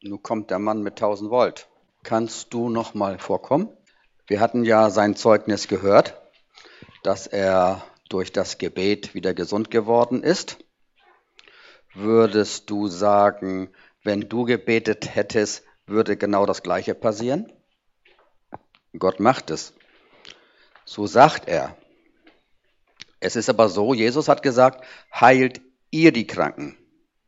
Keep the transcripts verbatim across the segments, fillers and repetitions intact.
Nun kommt der Mann mit tausend Volt. Kannst du noch mal vorkommen? Wir hatten ja sein Zeugnis gehört, dass er durch das Gebet wieder gesund geworden ist. Würdest du sagen, wenn du gebetet hättest, würde genau das Gleiche passieren? Gott macht es. So sagt er. Es ist aber so, Jesus hat gesagt, heilt ihr die Kranken.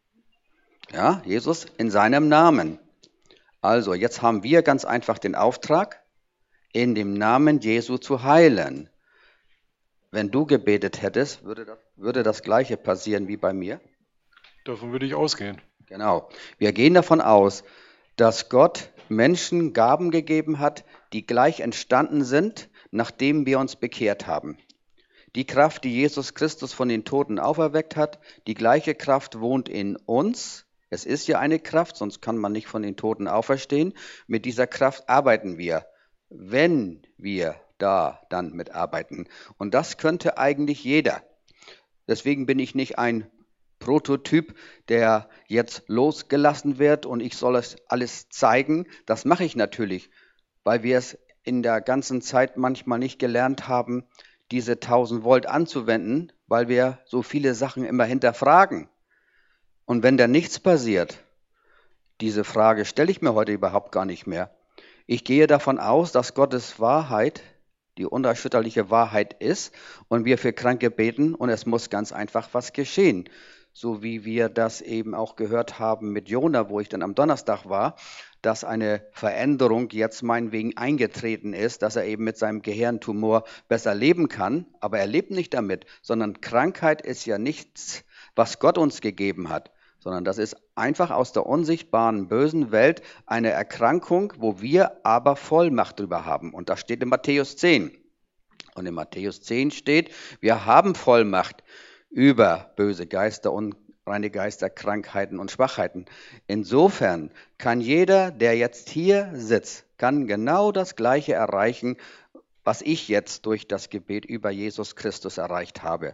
Ja, Jesus in seinem Namen. Also, jetzt haben wir ganz einfach den Auftrag, in dem Namen Jesu zu heilen. Wenn du gebetet hättest, würde das, würde das Gleiche passieren wie bei mir? Davon würde ich ausgehen. Genau. Wir gehen davon aus, dass Gott Menschen Gaben gegeben hat, die gleich entstanden sind, nachdem wir uns bekehrt haben. Die Kraft, die Jesus Christus von den Toten auferweckt hat, die gleiche Kraft wohnt in uns. Es ist ja eine Kraft, sonst kann man nicht von den Toten auferstehen. Mit dieser Kraft arbeiten wir, wenn wir da dann mitarbeiten. Und das könnte eigentlich jeder. Deswegen bin ich nicht ein Prototyp, der jetzt losgelassen wird und ich soll es alles zeigen. Das mache ich natürlich, weil wir es in der ganzen Zeit manchmal nicht gelernt haben, diese tausend Volt anzuwenden, weil wir so viele Sachen immer hinterfragen. Und wenn da nichts passiert, diese Frage stelle ich mir heute überhaupt gar nicht mehr. Ich gehe davon aus, dass Gottes Wahrheit die unerschütterliche Wahrheit ist und wir für Kranke beten und es muss ganz einfach was geschehen. So wie wir das eben auch gehört haben mit Jona, wo ich dann am Donnerstag war, dass eine Veränderung jetzt meinetwegen eingetreten ist, dass er eben mit seinem Gehirntumor besser leben kann, aber er lebt nicht damit, sondern Krankheit ist ja nichts, was Gott uns gegeben hat, sondern das ist einfach aus der unsichtbaren, bösen Welt eine Erkrankung, wo wir aber Vollmacht drüber haben. Und das steht in Matthäus zehn. Und in Matthäus zehn steht, wir haben Vollmacht über böse Geister, unreine Geister, Krankheiten und Schwachheiten. Insofern kann jeder, der jetzt hier sitzt, kann genau das Gleiche erreichen, was ich jetzt durch das Gebet über Jesus Christus erreicht habe.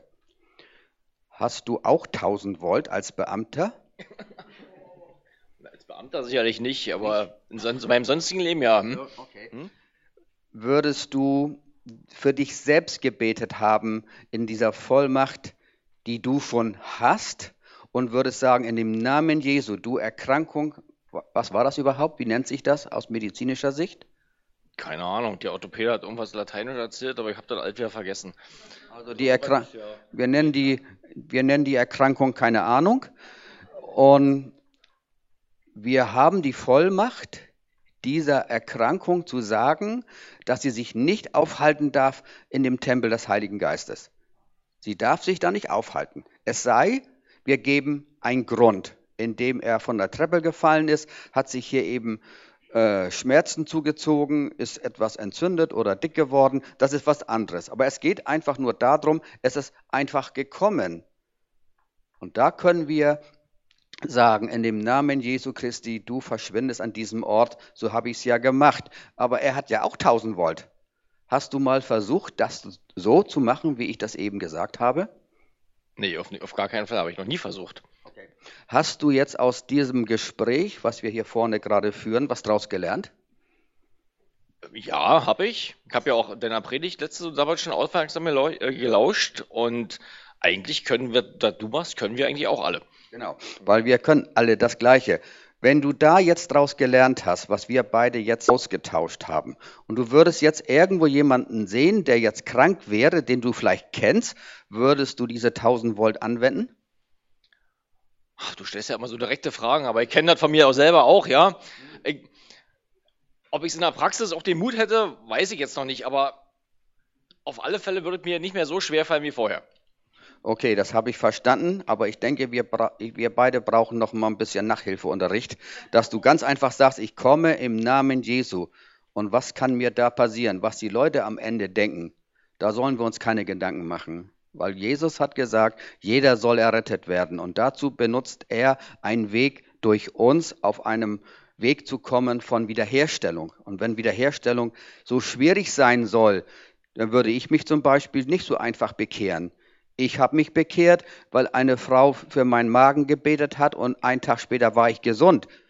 Hast du auch tausend Volt als Beamter? Als Beamter sicherlich nicht, aber in son- meinem sonstigen Leben ja. Hm? Okay. Hm? Würdest du für dich selbst gebetet haben in dieser Vollmacht, die du schon hast, und würdest sagen, in dem Namen Jesu, du Erkrankung, was war das überhaupt? Wie nennt sich das aus medizinischer Sicht? Keine Ahnung, der Orthopäde hat irgendwas Lateinisch erzählt, aber ich habe das alt wieder vergessen. Also die Erkrank wir, nennen die, wir nennen die Erkrankung keine Ahnung. Und wir haben die Vollmacht, dieser Erkrankung zu sagen, dass sie sich nicht aufhalten darf in dem Tempel des Heiligen Geistes. Sie darf sich da nicht aufhalten. Es sei, wir geben einen Grund. Indem er von der Treppe gefallen ist, hat sich hier eben äh, Schmerzen zugezogen, ist etwas entzündet oder dick geworden. Das ist was anderes. Aber es geht einfach nur darum, es ist einfach gekommen. Und da können wir sagen, in dem Namen Jesu Christi, du verschwindest an diesem Ort, so habe ich es ja gemacht. Aber er hat ja auch tausend Volt. Hast du mal versucht, das so zu machen, wie ich das eben gesagt habe? Nee, auf, auf gar keinen Fall, habe ich noch nie versucht. Okay. Hast du jetzt aus diesem Gespräch, was wir hier vorne gerade führen, was draus gelernt? Ja, habe ich. Ich habe ja auch deiner Predigt letzte Sabbat schon aufmerksam gelau- äh, gelauscht und eigentlich können wir, da du machst, können wir eigentlich auch alle. Genau, weil wir können alle das Gleiche. Wenn du da jetzt draus gelernt hast, was wir beide jetzt ausgetauscht haben, und du würdest jetzt irgendwo jemanden sehen, der jetzt krank wäre, den du vielleicht kennst, würdest du diese tausend Volt anwenden? Ach, du stellst ja immer so direkte Fragen, aber ich kenne das von mir auch selber auch, ja. Ich, ob ich es in der Praxis auch den Mut hätte, weiß ich jetzt noch nicht, aber auf alle Fälle würde es mir nicht mehr so schwer fallen wie vorher. Okay, das habe ich verstanden, aber ich denke, wir, bra- wir beide brauchen noch mal ein bisschen Nachhilfeunterricht, dass du ganz einfach sagst, ich komme im Namen Jesu. Und was kann mir da passieren? Was die Leute am Ende denken, da sollen wir uns keine Gedanken machen. Weil Jesus hat gesagt, jeder soll errettet werden. Und dazu benutzt er einen Weg durch uns, auf einem Weg zu kommen von Wiederherstellung. Und wenn Wiederherstellung so schwierig sein soll, dann würde ich mich zum Beispiel nicht so einfach bekehren. Ich habe mich bekehrt, weil eine Frau für meinen Magen gebetet hat und einen Tag später war ich gesund.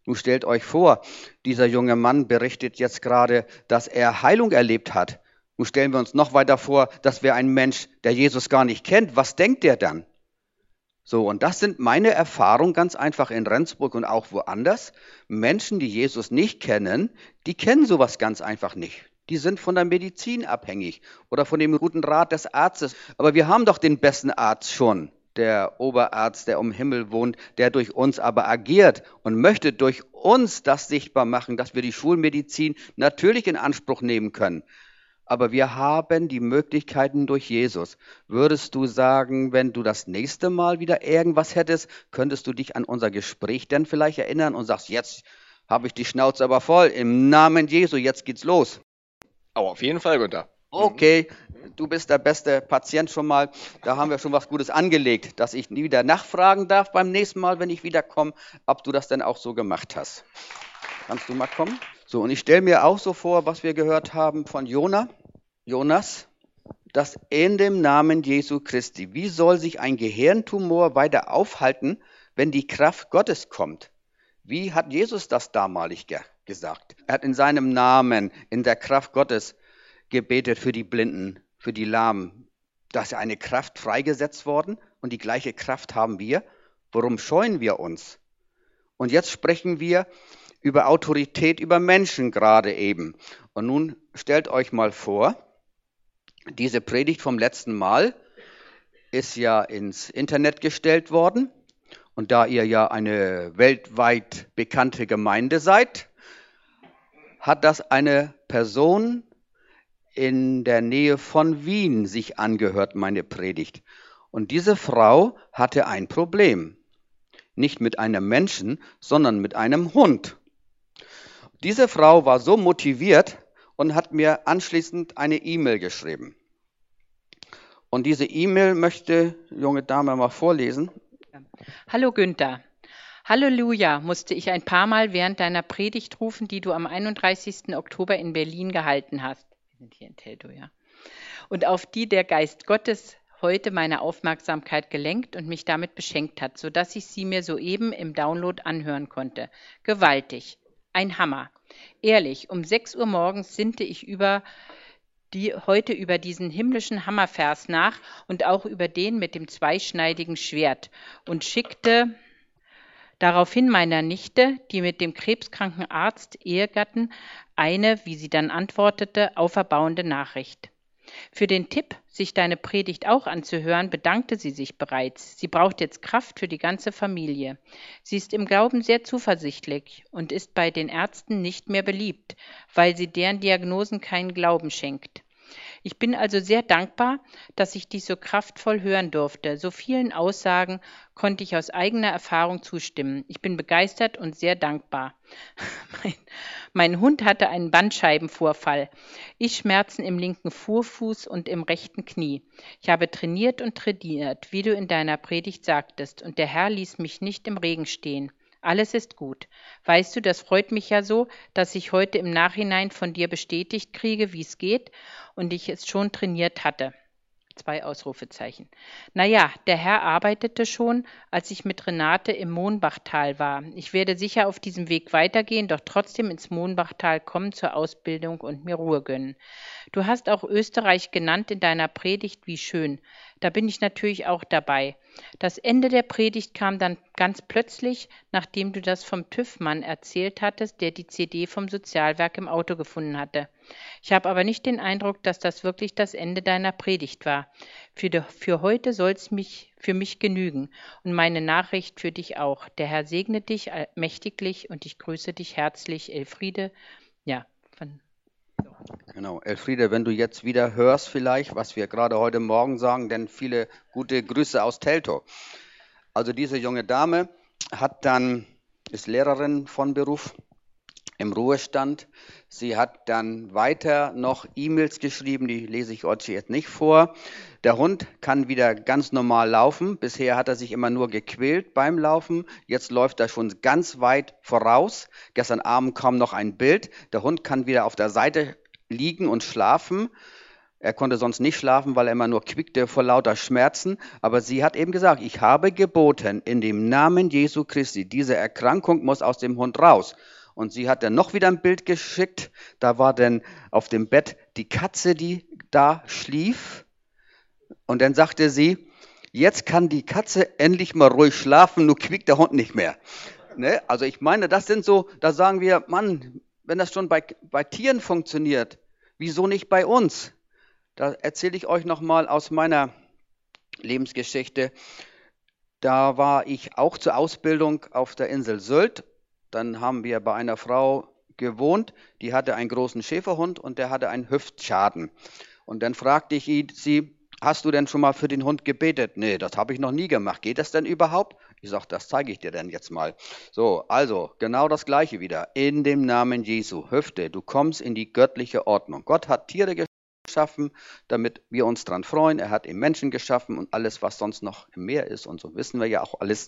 Nun stellt euch vor, dieser junge Mann berichtet jetzt gerade, dass er Heilung erlebt hat. Nun stellen wir uns noch weiter vor, das wäre ein Mensch, der Jesus gar nicht kennt. Was denkt der dann? So, und das sind meine Erfahrungen ganz einfach in Rendsburg und auch woanders. Menschen, die Jesus nicht kennen, die kennen sowas ganz einfach nicht. Die sind von der Medizin abhängig oder von dem guten Rat des Arztes. Aber wir haben doch den besten Arzt schon, der Oberarzt, der um Himmel wohnt, der durch uns aber agiert und möchte durch uns das sichtbar machen, dass wir die Schulmedizin natürlich in Anspruch nehmen können. Aber wir haben die Möglichkeiten durch Jesus. Würdest du sagen, wenn du das nächste Mal wieder irgendwas hättest, könntest du dich an unser Gespräch denn vielleicht erinnern und sagst, jetzt habe ich die Schnauze aber voll, im Namen Jesu, jetzt geht's los. Aber auf jeden Fall, Günther. Okay, du bist der beste Patient schon mal. Da haben wir schon was Gutes angelegt, dass ich nie wieder nachfragen darf beim nächsten Mal, wenn ich wiederkomme, ob du das denn auch so gemacht hast. Kannst du mal kommen? So, und ich stelle mir auch so vor, was wir gehört haben von Jona, Jonas, dass in dem Namen Jesu Christi, wie soll sich ein Gehirntumor weiter aufhalten, wenn die Kraft Gottes kommt? Wie hat Jesus das damalig ge gesagt? Er hat in seinem Namen, in der Kraft Gottes gebetet für die Blinden, für die Lahmen. Da ist eine Kraft freigesetzt worden und die gleiche Kraft haben wir. Warum scheuen wir uns? Und jetzt sprechen wir über Autorität über Menschen gerade eben. Und nun stellt euch mal vor, diese Predigt vom letzten Mal ist ja ins Internet gestellt worden. Und da ihr ja eine weltweit bekannte Gemeinde seid, hat das eine Person in der Nähe von Wien sich angehört, meine Predigt. Und diese Frau hatte ein Problem. Nicht mit einem Menschen, sondern mit einem Hund. Diese Frau war so motiviert und hat mir anschließend eine E-Mail geschrieben. Und diese E-Mail möchte die junge Dame mal vorlesen. Hallo Günther. Halleluja, musste ich ein paar Mal während deiner Predigt rufen, die du am einunddreißigsten Oktober in Berlin gehalten hast. Wir sind hier in Teltow, ja. Und auf die der Geist Gottes heute meine Aufmerksamkeit gelenkt und mich damit beschenkt hat, sodass ich sie mir soeben im Download anhören konnte. Gewaltig. Ein Hammer. Ehrlich, um sechs Uhr morgens sinnte ich über die heute über diesen himmlischen Hammervers nach und auch über den mit dem zweischneidigen Schwert und schickte daraufhin meiner Nichte, die mit dem krebskranken Arzt Ehegatten, eine, wie sie dann antwortete, auferbauende Nachricht. Für den Tipp, sich deine Predigt auch anzuhören, bedankte sie sich bereits. Sie braucht jetzt Kraft für die ganze Familie. Sie ist im Glauben sehr zuversichtlich und ist bei den Ärzten nicht mehr beliebt, weil sie deren Diagnosen keinen Glauben schenkt. Ich bin also sehr dankbar, dass ich dies so kraftvoll hören durfte. So vielen Aussagen konnte ich aus eigener Erfahrung zustimmen. Ich bin begeistert und sehr dankbar. Mein, mein Hund hatte einen Bandscheibenvorfall. Ich Schmerzen im linken Vorfuß und im rechten Knie. Ich habe trainiert und trainiert, wie du in deiner Predigt sagtest, und der Herr ließ mich nicht im Regen stehen. Alles ist gut. Weißt du, das freut mich ja so, dass ich heute im Nachhinein von dir bestätigt kriege, wie es geht und ich es schon trainiert hatte. Zwei Ausrufezeichen. Naja, der Herr arbeitete schon, als ich mit Renate im Mohnbachtal war. Ich werde sicher auf diesem Weg weitergehen, doch trotzdem ins Mohnbachtal kommen zur Ausbildung und mir Ruhe gönnen. Du hast auch Österreich genannt in deiner Predigt, wie schön. Da bin ich natürlich auch dabei. Das Ende der Predigt kam dann ganz plötzlich, nachdem du das vom TÜV-Mann erzählt hattest, der die C D vom Sozialwerk im Auto gefunden hatte. Ich habe aber nicht den Eindruck, dass das wirklich das Ende deiner Predigt war. Für, de, für heute soll es mich, für mich genügen und meine Nachricht für dich auch. Der Herr segne dich mächtiglich und ich grüße dich herzlich, Elfriede. Ja, von Genau, Elfriede, wenn du jetzt wieder hörst vielleicht, was wir gerade heute Morgen sagen, denn viele gute Grüße aus Teltow. Also diese junge Dame hat dann, ist Lehrerin von Beruf im Ruhestand. Sie hat dann weiter noch E-Mails geschrieben, die lese ich euch jetzt nicht vor. Der Hund kann wieder ganz normal laufen. Bisher hat er sich immer nur gequält beim Laufen. Jetzt läuft er schon ganz weit voraus. Gestern Abend kam noch ein Bild. Der Hund kann wieder auf der Seite liegen und schlafen. Er konnte sonst nicht schlafen, weil er immer nur quiekte vor lauter Schmerzen. Aber sie hat eben gesagt, ich habe geboten, in dem Namen Jesu Christi, diese Erkrankung muss aus dem Hund raus. Und sie hat dann noch wieder ein Bild geschickt. Da war dann auf dem Bett die Katze, die da schlief. Und dann sagte sie, jetzt kann die Katze endlich mal ruhig schlafen, nur quiekt der Hund nicht mehr. Ne? Also ich meine, das sind so, da sagen wir, Mann, wenn das schon bei, bei Tieren funktioniert, wieso nicht bei uns? Da erzähle ich euch nochmal aus meiner Lebensgeschichte. Da war ich auch zur Ausbildung auf der Insel Sylt. Dann haben wir bei einer Frau gewohnt, die hatte einen großen Schäferhund und der hatte einen Hüftschaden. Und dann fragte ich sie, hast du denn schon mal für den Hund gebetet? Nee, das habe ich noch nie gemacht. Geht das denn überhaupt? Ich sage, das zeige ich dir denn jetzt mal. So, also genau das Gleiche wieder. In dem Namen Jesu, Hüfte, du kommst in die göttliche Ordnung. Gott hat Tiere geschaffen, damit wir uns dran freuen. Er hat eben Menschen geschaffen und alles, was sonst noch im Meer ist und so wissen wir ja auch alles.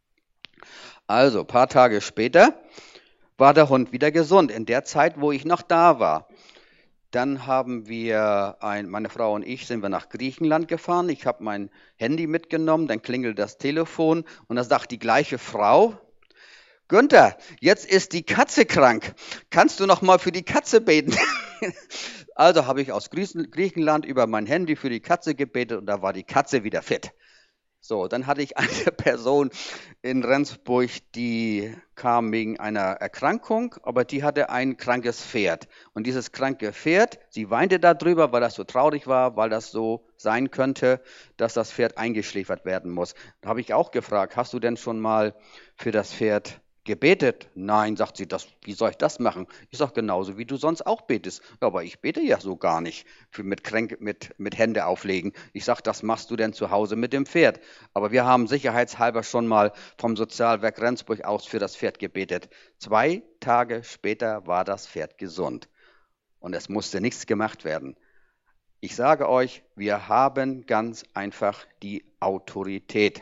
Also, ein paar Tage später war der Hund wieder gesund, in der Zeit, wo ich noch da war. Dann haben wir, ein, meine Frau und ich, sind wir nach Griechenland gefahren. Ich habe mein Handy mitgenommen, dann klingelt das Telefon und da sagt die gleiche Frau, Günther, jetzt ist die Katze krank. Kannst du noch mal für die Katze beten? Also habe ich aus Griechenland über mein Handy für die Katze gebetet und da war die Katze wieder fit. So, dann hatte ich eine Person in Rendsburg, die kam wegen einer Erkrankung, aber die hatte ein krankes Pferd. Und dieses kranke Pferd, sie weinte darüber, weil das so traurig war, weil das so sein könnte, dass das Pferd eingeschläfert werden muss. Da habe ich auch gefragt, hast du denn schon mal für das Pferd gebetet? Nein, sagt sie, das, wie soll ich das machen? Ich sage, genauso wie du sonst auch betest. Ja, aber ich bete ja so gar nicht für, mit, Kränke, mit, mit Hände auflegen. Ich sage, das machst du denn zu Hause mit dem Pferd. Aber wir haben sicherheitshalber schon mal vom Sozialwerk Rendsburg aus für das Pferd gebetet. Zwei Tage später war das Pferd gesund und es musste nichts gemacht werden. Ich sage euch, wir haben ganz einfach die Autorität.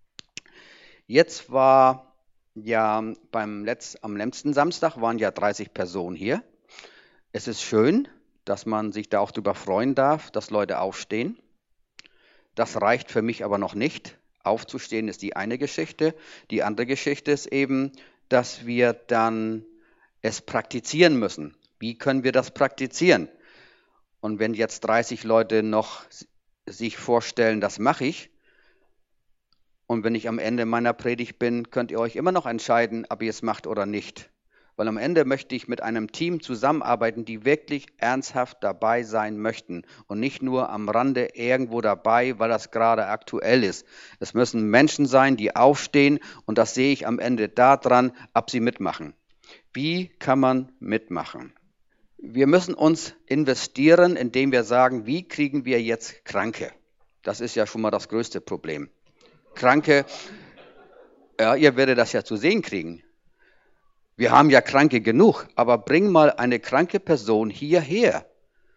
Jetzt war ja, beim Letz-, am letzten Samstag waren ja dreißig Personen hier. Es ist schön, dass man sich da auch drüber freuen darf, dass Leute aufstehen. Das reicht für mich aber noch nicht. Aufzustehen ist die eine Geschichte. Die andere Geschichte ist eben, dass wir dann es praktizieren müssen. Wie können wir das praktizieren? Und wenn jetzt dreißig Leute noch sich vorstellen, das mache ich, und wenn ich am Ende meiner Predigt bin, könnt ihr euch immer noch entscheiden, ob ihr es macht oder nicht. Weil am Ende möchte ich mit einem Team zusammenarbeiten, die wirklich ernsthaft dabei sein möchten und nicht nur am Rande irgendwo dabei, weil das gerade aktuell ist. Es müssen Menschen sein, die aufstehen und das sehe ich am Ende daran, ob sie mitmachen. Wie kann man mitmachen? Wir müssen uns investieren, indem wir sagen, wie kriegen wir jetzt Kranke? Das ist ja schon mal das größte Problem. Kranke, ja, ihr werdet das ja zu sehen kriegen. Wir haben ja Kranke genug, aber bring mal eine kranke Person hierher.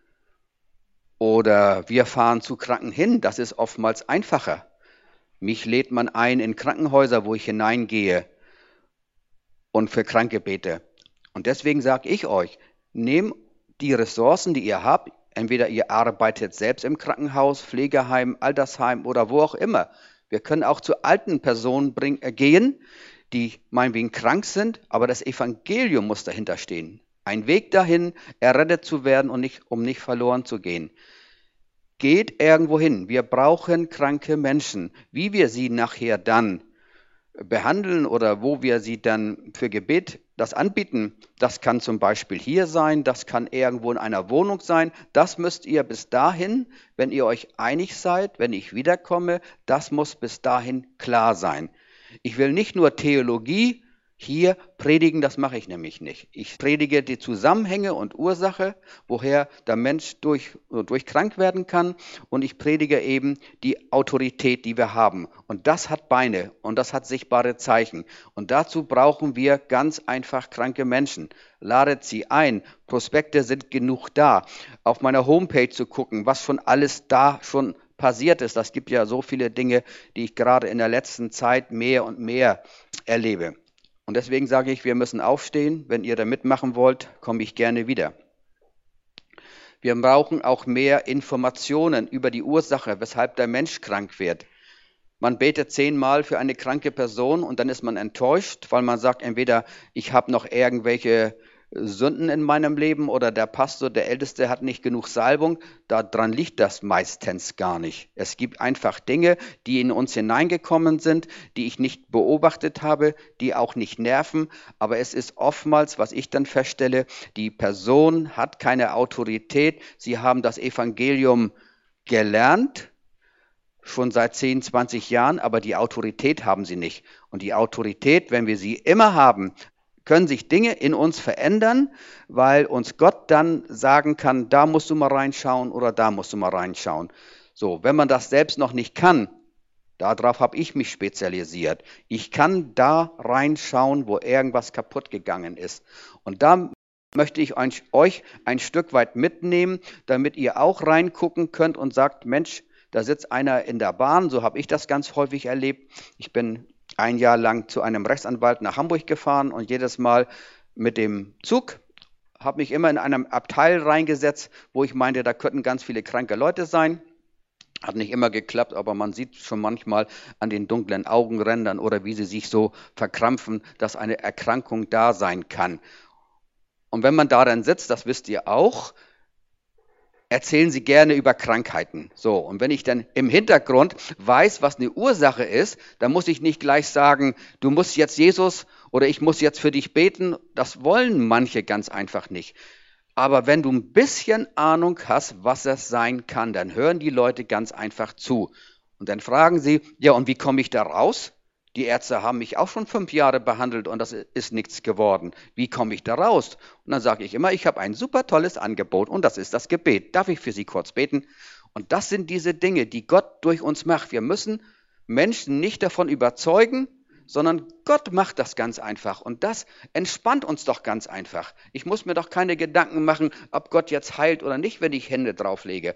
Oder wir fahren zu Kranken hin, das ist oftmals einfacher. Mich lädt man ein in Krankenhäuser, wo ich hineingehe und für Kranke bete. Und deswegen sage ich euch, nehmt die Ressourcen, die ihr habt, entweder ihr arbeitet selbst im Krankenhaus, Pflegeheim, Altersheim oder wo auch immer. Wir können auch zu alten Personen bring, äh, gehen, die meinetwegen krank sind, aber das Evangelium muss dahinter stehen. Ein Weg dahin, errettet zu werden und nicht, um nicht verloren zu gehen. Geht irgendwo hin. Wir brauchen kranke Menschen. Wie wir sie nachher dann behandeln oder wo wir sie dann für Gebet das anbieten, das kann zum Beispiel hier sein, das kann irgendwo in einer Wohnung sein. Das müsst ihr bis dahin, wenn ihr euch einig seid, wenn ich wiederkomme, das muss bis dahin klar sein. Ich will nicht nur Theologie hier predigen, das mache ich nämlich nicht. Ich predige die Zusammenhänge und Ursache, woher der Mensch durch, durch krank werden kann, und ich predige eben die Autorität, die wir haben. Und das hat Beine und das hat sichtbare Zeichen. Und dazu brauchen wir ganz einfach kranke Menschen. Ladet sie ein. Prospekte sind genug da. Auf meiner Homepage zu gucken, was schon alles da schon passiert ist. Das gibt ja so viele Dinge, die ich gerade in der letzten Zeit mehr und mehr erlebe. Und deswegen sage ich, wir müssen aufstehen. Wenn ihr da mitmachen wollt, komme ich gerne wieder. Wir Wir brauchen auch mehr Informationen über die Ursache, weshalb der Mensch krank wird. Man betet zehnmal für eine kranke Person und dann ist man enttäuscht, weil man sagt, entweder ich habe noch irgendwelche Sünden in meinem Leben oder der Pastor, der Älteste, hat nicht genug Salbung. Daran liegt das meistens gar nicht. Es gibt einfach Dinge, die in uns hineingekommen sind, die ich nicht beobachtet habe, die auch nicht nerven. Aber es ist oftmals, was ich dann feststelle, die Person hat keine Autorität. Sie haben das Evangelium gelernt, schon seit zehn, zwanzig Jahren, aber die Autorität haben sie nicht. Und die Autorität, wenn wir sie immer haben, können sich Dinge in uns verändern, weil uns Gott dann sagen kann, da musst du mal reinschauen oder da musst du mal reinschauen. So, wenn man das selbst noch nicht kann, darauf habe ich mich spezialisiert. Ich kann da reinschauen, wo irgendwas kaputt gegangen ist. Und da möchte ich euch ein Stück weit mitnehmen, damit ihr auch reingucken könnt und sagt, Mensch, da sitzt einer in der Bahn, so habe ich das ganz häufig erlebt. Ich bin ein Jahr lang zu einem Rechtsanwalt nach Hamburg gefahren und jedes Mal mit dem Zug habe mich immer in einem Abteil reingesetzt, wo ich meinte, da könnten ganz viele kranke Leute sein. Hat nicht immer geklappt, aber man sieht schon manchmal an den dunklen Augenrändern oder wie sie sich so verkrampfen, dass eine Erkrankung da sein kann. Und wenn man da dann sitzt, das wisst ihr auch, erzählen sie gerne über Krankheiten. So, und wenn ich dann im Hintergrund weiß, was eine Ursache ist, dann muss ich nicht gleich sagen, du musst jetzt Jesus oder ich muss jetzt für dich beten. Das wollen manche ganz einfach nicht. Aber wenn du ein bisschen Ahnung hast, was es sein kann, dann hören die Leute ganz einfach zu. Und dann fragen sie, ja, und wie komme ich da raus? Die Ärzte haben mich auch schon fünf Jahre behandelt und das ist nichts geworden. Wie komme ich da raus? Und dann sage ich immer, ich habe ein super tolles Angebot und das ist das Gebet. Darf ich für Sie kurz beten? Und das sind diese Dinge, die Gott durch uns macht. Wir müssen Menschen nicht davon überzeugen, sondern Gott macht das ganz einfach. Und das entspannt uns doch ganz einfach. Ich muss mir doch keine Gedanken machen, ob Gott jetzt heilt oder nicht, wenn ich Hände drauflege.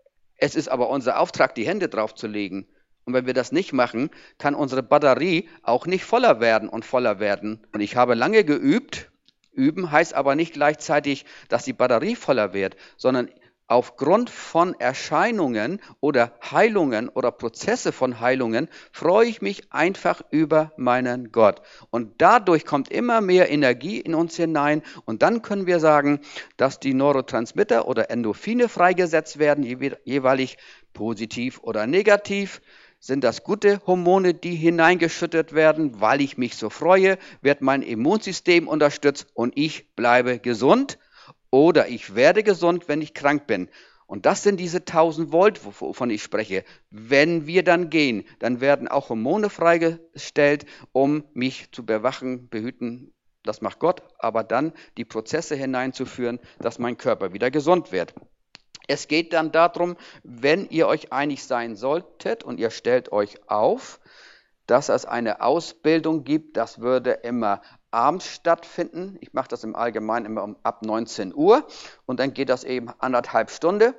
Es ist aber unser Auftrag, die Hände draufzulegen. Und wenn wir das nicht machen, kann unsere Batterie auch nicht voller werden und voller werden. Und ich habe lange geübt. Üben heißt aber nicht gleichzeitig, dass die Batterie voller wird, sondern aufgrund von Erscheinungen oder Heilungen oder Prozesse von Heilungen freue ich mich einfach über meinen Gott. Und dadurch kommt immer mehr Energie in uns hinein. Und dann können wir sagen, dass die Neurotransmitter oder Endorphine freigesetzt werden, jeweilig positiv oder negativ. Sind das gute Hormone, die hineingeschüttet werden, weil ich mich so freue, wird mein Immunsystem unterstützt und ich bleibe gesund oder ich werde gesund, wenn ich krank bin. Und das sind diese tausend Volt, wovon ich spreche. Wenn wir dann gehen, dann werden auch Hormone freigestellt, um mich zu bewachen, behüten. Das macht Gott, aber dann die Prozesse hineinzuführen, dass mein Körper wieder gesund wird. Es geht dann darum, wenn ihr euch einig sein solltet und ihr stellt euch auf, dass es eine Ausbildung gibt, das würde immer abends stattfinden. Ich mache das im Allgemeinen immer um, ab neunzehn Uhr und dann geht das eben anderthalb Stunden.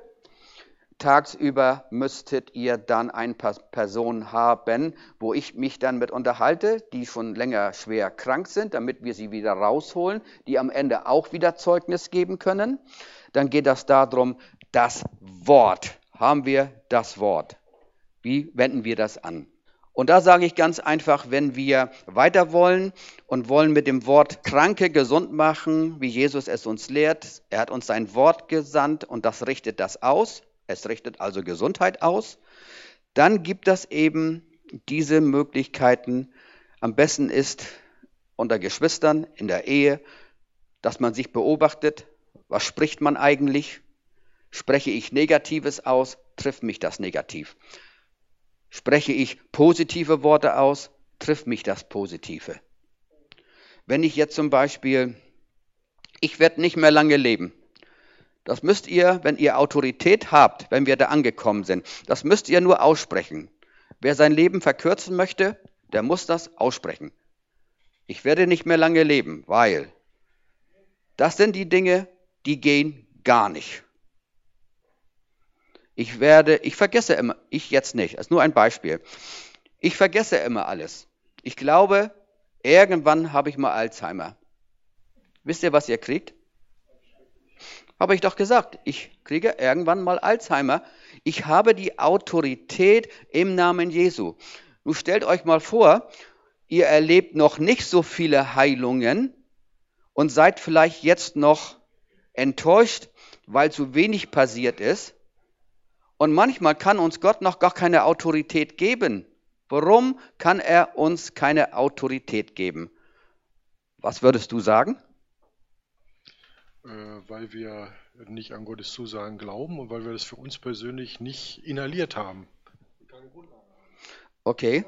Tagsüber müsstet ihr dann ein paar Personen haben, wo ich mich dann mit unterhalte, die schon länger schwer krank sind, damit wir sie wieder rausholen, die am Ende auch wieder Zeugnis geben können. Dann geht das darum, das Wort. Haben wir das Wort? Wie wenden wir das an? Und da sage ich ganz einfach, wenn wir weiter wollen und wollen mit dem Wort Kranke gesund machen, wie Jesus es uns lehrt, er hat uns sein Wort gesandt und das richtet das aus, es richtet also Gesundheit aus, dann gibt es eben diese Möglichkeiten. Am besten ist unter Geschwistern in der Ehe, dass man sich beobachtet, was spricht man eigentlich? Spreche ich Negatives aus, trifft mich das negativ. Spreche ich positive Worte aus, trifft mich das Positive. Wenn ich jetzt zum Beispiel, ich werde nicht mehr lange leben. Das müsst ihr, wenn ihr Autorität habt, wenn wir da angekommen sind, das müsst ihr nur aussprechen. Wer sein Leben verkürzen möchte, der muss das aussprechen. Ich werde nicht mehr lange leben, weil das sind die Dinge, die gehen gar nicht. Ich werde, ich vergesse immer, ich jetzt nicht, das ist nur ein Beispiel. Ich vergesse immer alles. Ich glaube, irgendwann habe ich mal Alzheimer. Wisst ihr, was ihr kriegt? Habe ich doch gesagt, ich kriege irgendwann mal Alzheimer. Ich habe die Autorität im Namen Jesu. Nun stellt euch mal vor, ihr erlebt noch nicht so viele Heilungen und seid vielleicht jetzt noch enttäuscht, weil zu wenig passiert ist. Und manchmal kann uns Gott noch gar keine Autorität geben. Warum kann er uns keine Autorität geben? Was würdest du sagen? Äh, weil wir nicht an Gottes Zusagen glauben und weil wir das für uns persönlich nicht inhaliert haben. Okay.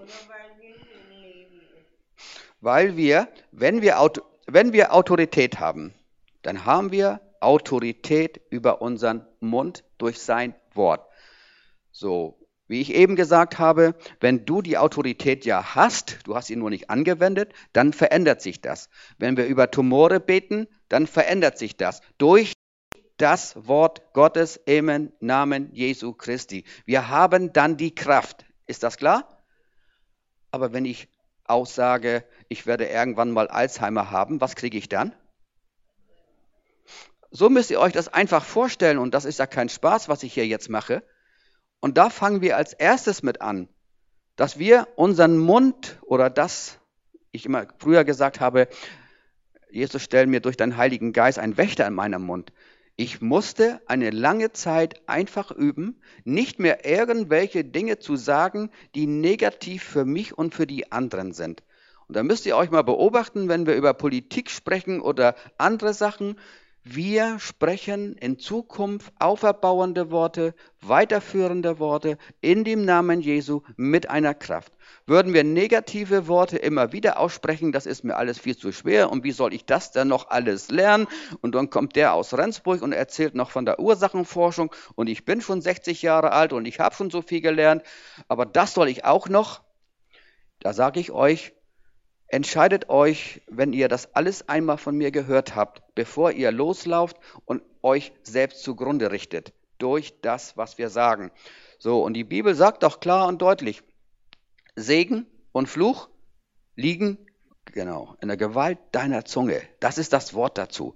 Weil wir, wenn wir, Auto, wenn wir Autorität haben, dann haben wir Autorität über unseren Mund durch sein Wort. So, wie ich eben gesagt habe, wenn du die Autorität ja hast, du hast sie nur nicht angewendet, dann verändert sich das. Wenn wir über Tumore beten, dann verändert sich das durch das Wort Gottes im Namen Jesu Christi. Wir haben dann die Kraft. Ist das klar? Aber wenn ich aussage, ich werde irgendwann mal Alzheimer haben, was kriege ich dann? So müsst ihr euch das einfach vorstellen und das ist ja kein Spaß, was ich hier jetzt mache. Und da fangen wir als erstes mit an, dass wir unseren Mund oder das, ich immer früher gesagt habe, Jesus, stell mir durch deinen Heiligen Geist einen Wächter in meinem Mund. Ich musste eine lange Zeit einfach üben, nicht mehr irgendwelche Dinge zu sagen, die negativ für mich und für die anderen sind. Und da müsst ihr euch mal beobachten, wenn wir über Politik sprechen oder andere Sachen. Wir sprechen in Zukunft auferbauende Worte, weiterführende Worte in dem Namen Jesu mit einer Kraft. Würden wir negative Worte immer wieder aussprechen, das ist mir alles viel zu schwer und wie soll ich das denn noch alles lernen? Und dann kommt der aus Rendsburg und erzählt noch von der Ursachenforschung und ich bin schon sechzig Jahre alt und ich habe schon so viel gelernt, aber das soll ich auch noch? Da sage ich euch, entscheidet euch, wenn ihr das alles einmal von mir gehört habt, bevor ihr loslauft und euch selbst zugrunde richtet, durch das, was wir sagen. So, und die Bibel sagt doch klar und deutlich, Segen und Fluch liegen, genau, in der Gewalt deiner Zunge. Das ist das Wort dazu.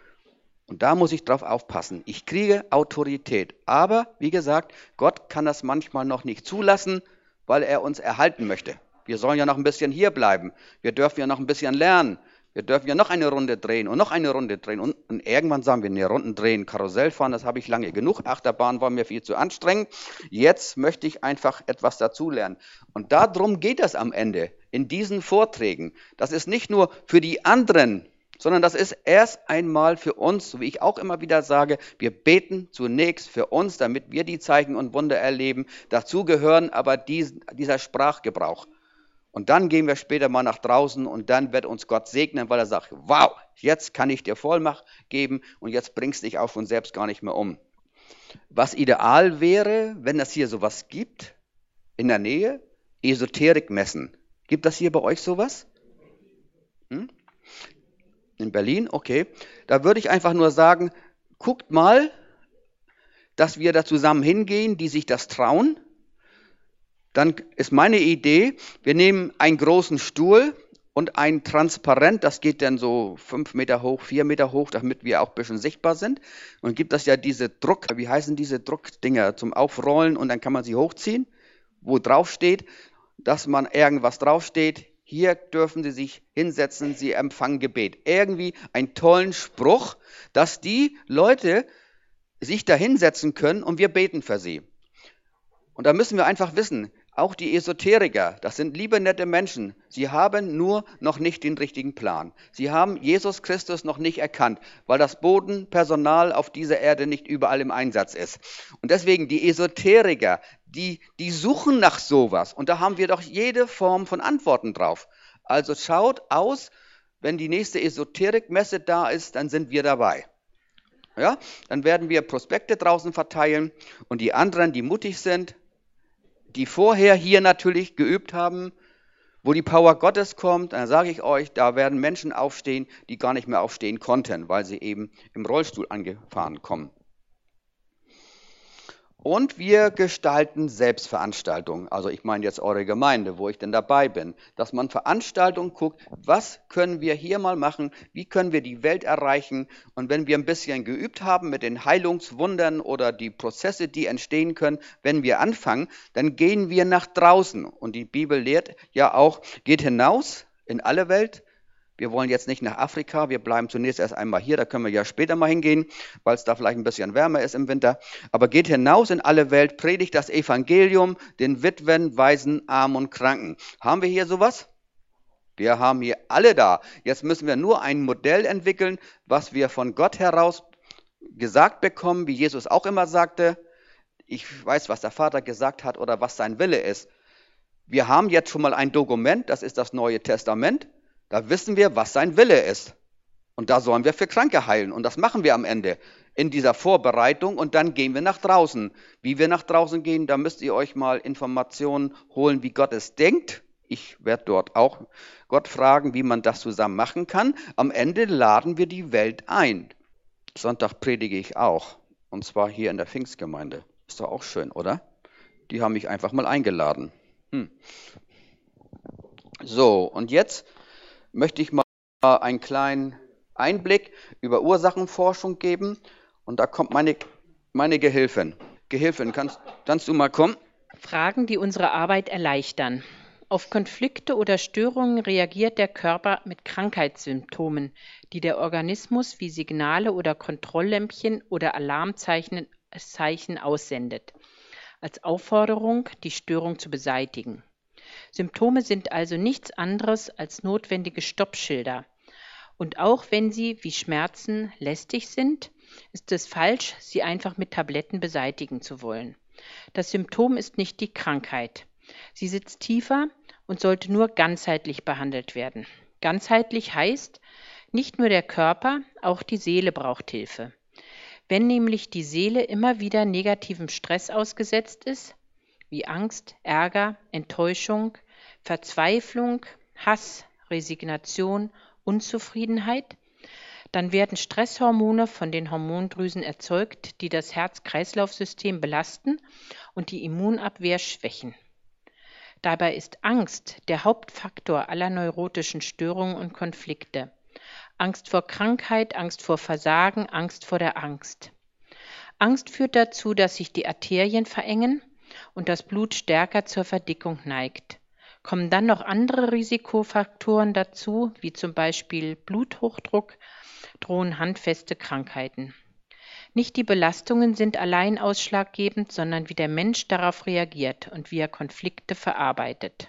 Und da muss ich drauf aufpassen. Ich kriege Autorität. Aber, wie gesagt, Gott kann das manchmal noch nicht zulassen, weil er uns erhalten möchte. Wir sollen ja noch ein bisschen hier bleiben. Wir dürfen ja noch ein bisschen lernen. Wir dürfen ja noch eine Runde drehen und noch eine Runde drehen. Und, und irgendwann sagen wir, nee, Runden drehen, Karussell fahren, das habe ich lange genug. Achterbahn war mir viel zu anstrengend. Jetzt möchte ich einfach etwas dazulernen. Und darum geht es am Ende in diesen Vorträgen. Das ist nicht nur für die anderen, sondern das ist erst einmal für uns, so wie ich auch immer wieder sage, wir beten zunächst für uns, damit wir die Zeichen und Wunder erleben. Dazu gehören aber dies, dieser Sprachgebrauch. Und dann gehen wir später mal nach draußen und dann wird uns Gott segnen, weil er sagt, wow, jetzt kann ich dir Vollmacht geben und jetzt bringst du dich auch von selbst gar nicht mehr um. Was ideal wäre, wenn es hier sowas gibt, in der Nähe, Esoterikmessen. Gibt das hier bei euch sowas? Hm? In Berlin? Okay. Da würde ich einfach nur sagen, guckt mal, dass wir da zusammen hingehen, die sich das trauen. Dann ist meine Idee, wir nehmen einen großen Stuhl und ein Transparent, das geht dann so fünf Meter hoch, vier Meter hoch, damit wir auch ein bisschen sichtbar sind. Und gibt das ja diese Druck, wie heißen diese Druckdinger zum Aufrollen und dann kann man sie hochziehen, wo drauf steht, dass man irgendwas draufsteht. Hier dürfen Sie sich hinsetzen, Sie empfangen Gebet. Irgendwie einen tollen Spruch, dass die Leute sich da hinsetzen können und wir beten für sie. Und da müssen wir einfach wissen, auch die Esoteriker, das sind liebe, nette Menschen. Sie haben nur noch nicht den richtigen Plan. Sie haben Jesus Christus noch nicht erkannt, weil das Bodenpersonal auf dieser Erde nicht überall im Einsatz ist. Und deswegen die Esoteriker, die, die suchen nach sowas. Und da haben wir doch jede Form von Antworten drauf. Also schaut aus, wenn die nächste Esoterikmesse da ist, dann sind wir dabei. Ja, dann werden wir Prospekte draußen verteilen und die anderen, die mutig sind, die vorher hier natürlich geübt haben, wo die Power Gottes kommt, dann sage ich euch, da werden Menschen aufstehen, die gar nicht mehr aufstehen konnten, weil sie eben im Rollstuhl angefahren kommen. Und wir gestalten Selbstveranstaltungen. Also ich meine jetzt eure Gemeinde, wo ich denn dabei bin. Dass man Veranstaltungen guckt, was können wir hier mal machen, wie können wir die Welt erreichen. Und wenn wir ein bisschen geübt haben mit den Heilungswundern oder die Prozesse, die entstehen können, wenn wir anfangen, dann gehen wir nach draußen. Und die Bibel lehrt ja auch, geht hinaus in alle Welt. Wir wollen jetzt nicht nach Afrika, wir bleiben zunächst erst einmal hier, da können wir ja später mal hingehen, weil es da vielleicht ein bisschen wärmer ist im Winter. Aber geht hinaus in alle Welt, predigt das Evangelium den Witwen, Waisen, Armen und Kranken. Haben wir hier sowas? Wir haben hier alle da. Jetzt müssen wir nur ein Modell entwickeln, was wir von Gott heraus gesagt bekommen, wie Jesus auch immer sagte. Ich weiß, was der Vater gesagt hat oder was sein Wille ist. Wir haben jetzt schon mal ein Dokument, das ist das Neue Testament. Da wissen wir, was sein Wille ist. Und da sollen wir für Kranke heilen. Und das machen wir am Ende in dieser Vorbereitung. Und dann gehen wir nach draußen. Wie wir nach draußen gehen, da müsst ihr euch mal Informationen holen, wie Gott es denkt. Ich werde dort auch Gott fragen, wie man das zusammen machen kann. Am Ende laden wir die Welt ein. Sonntag predige ich auch. Und zwar hier in der Pfingstgemeinde. Ist doch auch schön, oder? Die haben mich einfach mal eingeladen. Hm. So, und jetzt möchte ich mal einen kleinen Einblick über Ursachenforschung geben. Und da kommt meine, meine Gehilfin. Gehilfin, kannst, kannst du mal kommen? Fragen, die unsere Arbeit erleichtern. Auf Konflikte oder Störungen reagiert der Körper mit Krankheitssymptomen, die der Organismus wie Signale oder Kontrolllämpchen oder Alarmzeichen Zeichen aussendet, als Aufforderung, die Störung zu beseitigen. Symptome sind also nichts anderes als notwendige Stoppschilder. Und auch wenn sie, wie Schmerzen, lästig sind, ist es falsch, sie einfach mit Tabletten beseitigen zu wollen. Das Symptom ist nicht die Krankheit. Sie sitzt tiefer und sollte nur ganzheitlich behandelt werden. Ganzheitlich heißt, nicht nur der Körper, auch die Seele braucht Hilfe. Wenn nämlich die Seele immer wieder negativem Stress ausgesetzt ist, wie Angst, Ärger, Enttäuschung, Verzweiflung, Hass, Resignation, Unzufriedenheit, dann werden Stresshormone von den Hormondrüsen erzeugt, die das Herz-Kreislauf-System belasten und die Immunabwehr schwächen. Dabei ist Angst der Hauptfaktor aller neurotischen Störungen und Konflikte. Angst vor Krankheit, Angst vor Versagen, Angst vor der Angst. Angst führt dazu, dass sich die Arterien verengen und das Blut stärker zur Verdickung neigt. Kommen dann noch andere Risikofaktoren dazu, wie zum Beispiel Bluthochdruck, drohen handfeste Krankheiten. Nicht die Belastungen sind allein ausschlaggebend, sondern wie der Mensch darauf reagiert und wie er Konflikte verarbeitet.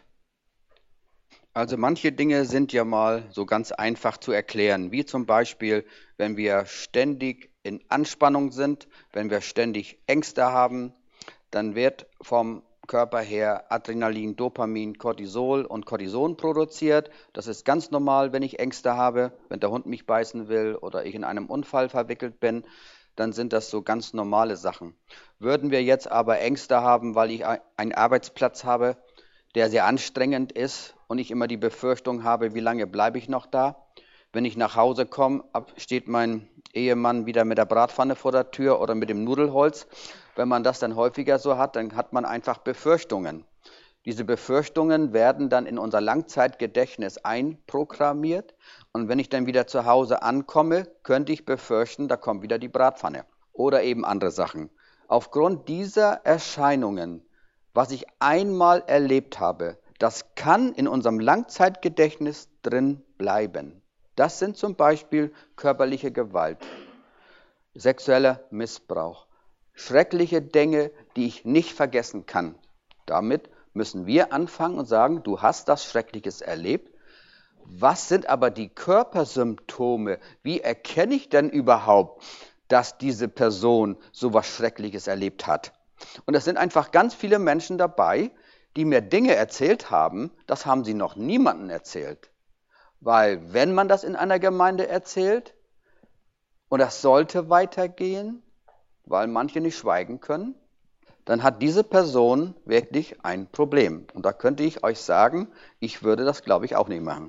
Also manche Dinge sind ja mal so ganz einfach zu erklären, wie zum Beispiel, wenn wir ständig in Anspannung sind, wenn wir ständig Ängste haben, dann wird vom Körper her Adrenalin, Dopamin, Cortisol und Cortison produziert. Das ist ganz normal, wenn ich Ängste habe, wenn der Hund mich beißen will oder ich in einem Unfall verwickelt bin, dann sind das so ganz normale Sachen. Würden wir jetzt aber Ängste haben, weil ich einen Arbeitsplatz habe, der sehr anstrengend ist und ich immer die Befürchtung habe, wie lange bleibe ich noch da? Wenn ich nach Hause komme, steht mein Ehemann wieder mit der Bratpfanne vor der Tür oder mit dem Nudelholz. Wenn man das dann häufiger so hat, dann hat man einfach Befürchtungen. Diese Befürchtungen werden dann in unser Langzeitgedächtnis einprogrammiert. Und wenn ich dann wieder zu Hause ankomme, könnte ich befürchten, da kommt wieder die Bratpfanne oder eben andere Sachen. Aufgrund dieser Erscheinungen, was ich einmal erlebt habe, das kann in unserem Langzeitgedächtnis drin bleiben. Das sind zum Beispiel körperliche Gewalt, sexueller Missbrauch, schreckliche Dinge, die ich nicht vergessen kann. Damit müssen wir anfangen und sagen, du hast das Schreckliches erlebt. Was sind aber die Körpersymptome? Wie erkenne ich denn überhaupt, dass diese Person so was Schreckliches erlebt hat? Und es sind einfach ganz viele Menschen dabei, die mir Dinge erzählt haben, das haben sie noch niemandem erzählt. Weil wenn man das in einer Gemeinde erzählt, und das sollte weitergehen, weil manche nicht schweigen können, dann hat diese Person wirklich ein Problem. Und da könnte ich euch sagen, ich würde das, glaube ich, auch nicht machen.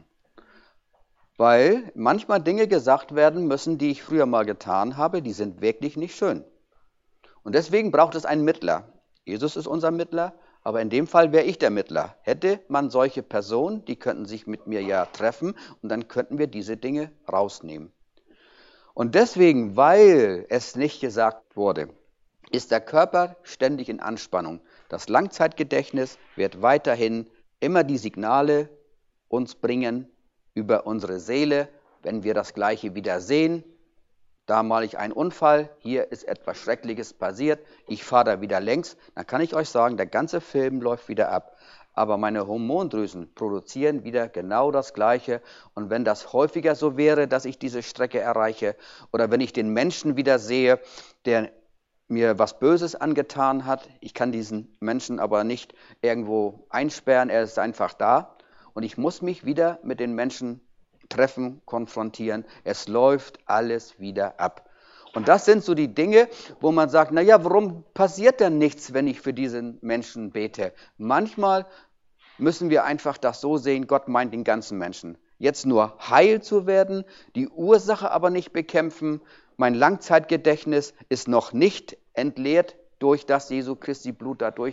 Weil manchmal Dinge gesagt werden müssen, die ich früher mal getan habe, die sind wirklich nicht schön. Und deswegen braucht es einen Mittler. Jesus ist unser Mittler, aber in dem Fall wäre ich der Mittler. Hätte man solche Personen, die könnten sich mit mir ja treffen und dann könnten wir diese Dinge rausnehmen. Und deswegen, weil es nicht gesagt wurde, ist der Körper ständig in Anspannung. Das Langzeitgedächtnis wird weiterhin immer die Signale uns bringen über unsere Seele, wenn wir das Gleiche wieder sehen. Da mal ich einen Unfall, hier ist etwas Schreckliches passiert, ich fahre da wieder längs, dann kann ich euch sagen, der ganze Film läuft wieder ab. Aber meine Hormondrüsen produzieren wieder genau das Gleiche. Und wenn das häufiger so wäre, dass ich diese Strecke erreiche, oder wenn ich den Menschen wieder sehe, der mir was Böses angetan hat, ich kann diesen Menschen aber nicht irgendwo einsperren, er ist einfach da. Und ich muss mich wieder mit den Menschen treffen, konfrontieren. Es läuft alles wieder ab. Und das sind so die Dinge, wo man sagt, naja, warum passiert denn nichts, wenn ich für diesen Menschen bete? Manchmal müssen wir einfach das so sehen, Gott meint den ganzen Menschen. Jetzt nur heil zu werden, die Ursache aber nicht bekämpfen. Mein Langzeitgedächtnis ist noch nicht entleert durch das Jesu Christi Blut dadurch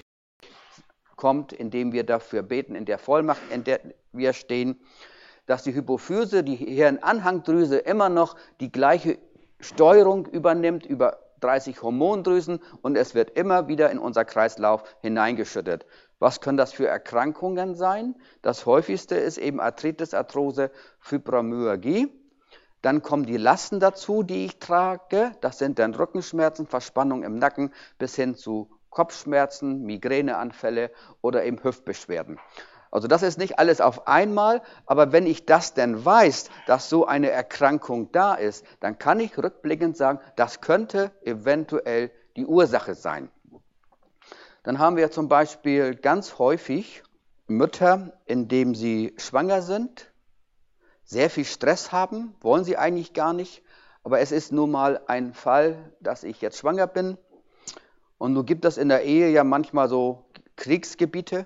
kommt, indem wir dafür beten, in der Vollmacht, in der wir stehen, dass die Hypophyse, die Hirnanhangdrüse immer noch die gleiche Steuerung übernimmt über dreißig Hormondrüsen und es wird immer wieder in unser Kreislauf hineingeschüttet. Was können das für Erkrankungen sein? Das häufigste ist eben Arthritis, Arthrose, Fibromyalgie. Dann kommen die Lasten dazu, die ich trage. Das sind dann Rückenschmerzen, Verspannung im Nacken bis hin zu Kopfschmerzen, Migräneanfälle oder eben Hüftbeschwerden. Also das ist nicht alles auf einmal, aber wenn ich das denn weiß, dass so eine Erkrankung da ist, dann kann ich rückblickend sagen, das könnte eventuell die Ursache sein. Dann haben wir zum Beispiel ganz häufig Mütter, indem sie schwanger sind, sehr viel Stress haben, wollen sie eigentlich gar nicht, aber es ist nun mal ein Fall, dass ich jetzt schwanger bin. Und nun gibt es in der Ehe ja manchmal so Kriegsgebiete,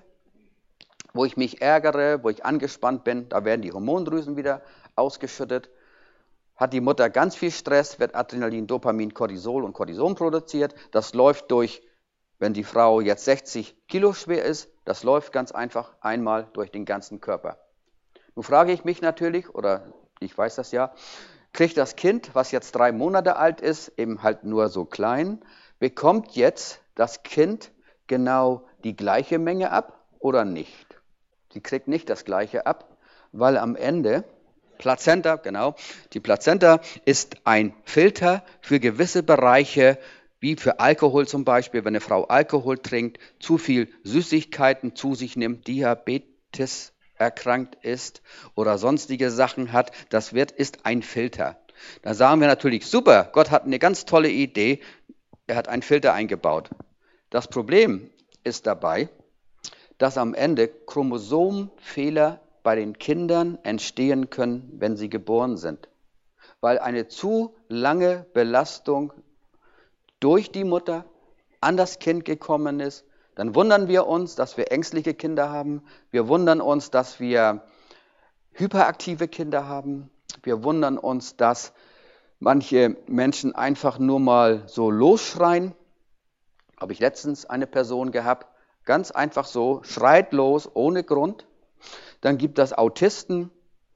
wo ich mich ärgere, wo ich angespannt bin, da werden die Hormondrüsen wieder ausgeschüttet. Hat die Mutter ganz viel Stress, wird Adrenalin, Dopamin, Cortisol und Cortison produziert. Das läuft durch, wenn die Frau jetzt sechzig Kilo schwer ist, das läuft ganz einfach einmal durch den ganzen Körper. Nun frage ich mich natürlich, oder ich weiß das ja, kriegt das Kind, was jetzt drei Monate alt ist, eben halt nur so klein, bekommt jetzt das Kind genau die gleiche Menge ab oder nicht? Sie kriegt nicht das Gleiche ab, weil am Ende, Plazenta, genau, die Plazenta ist ein Filter für gewisse Bereiche, wie für Alkohol zum Beispiel, wenn eine Frau Alkohol trinkt, zu viel Süßigkeiten zu sich nimmt, Diabetes erkrankt ist oder sonstige Sachen hat, das wird, ist ein Filter. Da sagen wir natürlich, super, Gott hat eine ganz tolle Idee, er hat einen Filter eingebaut. Das Problem ist dabei, dass am Ende Chromosomenfehler bei den Kindern entstehen können, wenn sie geboren sind. Weil eine zu lange Belastung durch die Mutter an das Kind gekommen ist. Dann wundern wir uns, dass wir ängstliche Kinder haben. Wir wundern uns, dass wir hyperaktive Kinder haben. Wir wundern uns, dass manche Menschen einfach nur mal so losschreien. Habe ich letztens eine Person gehabt, ganz einfach so, schreit los, ohne Grund. Dann gibt es Autisten.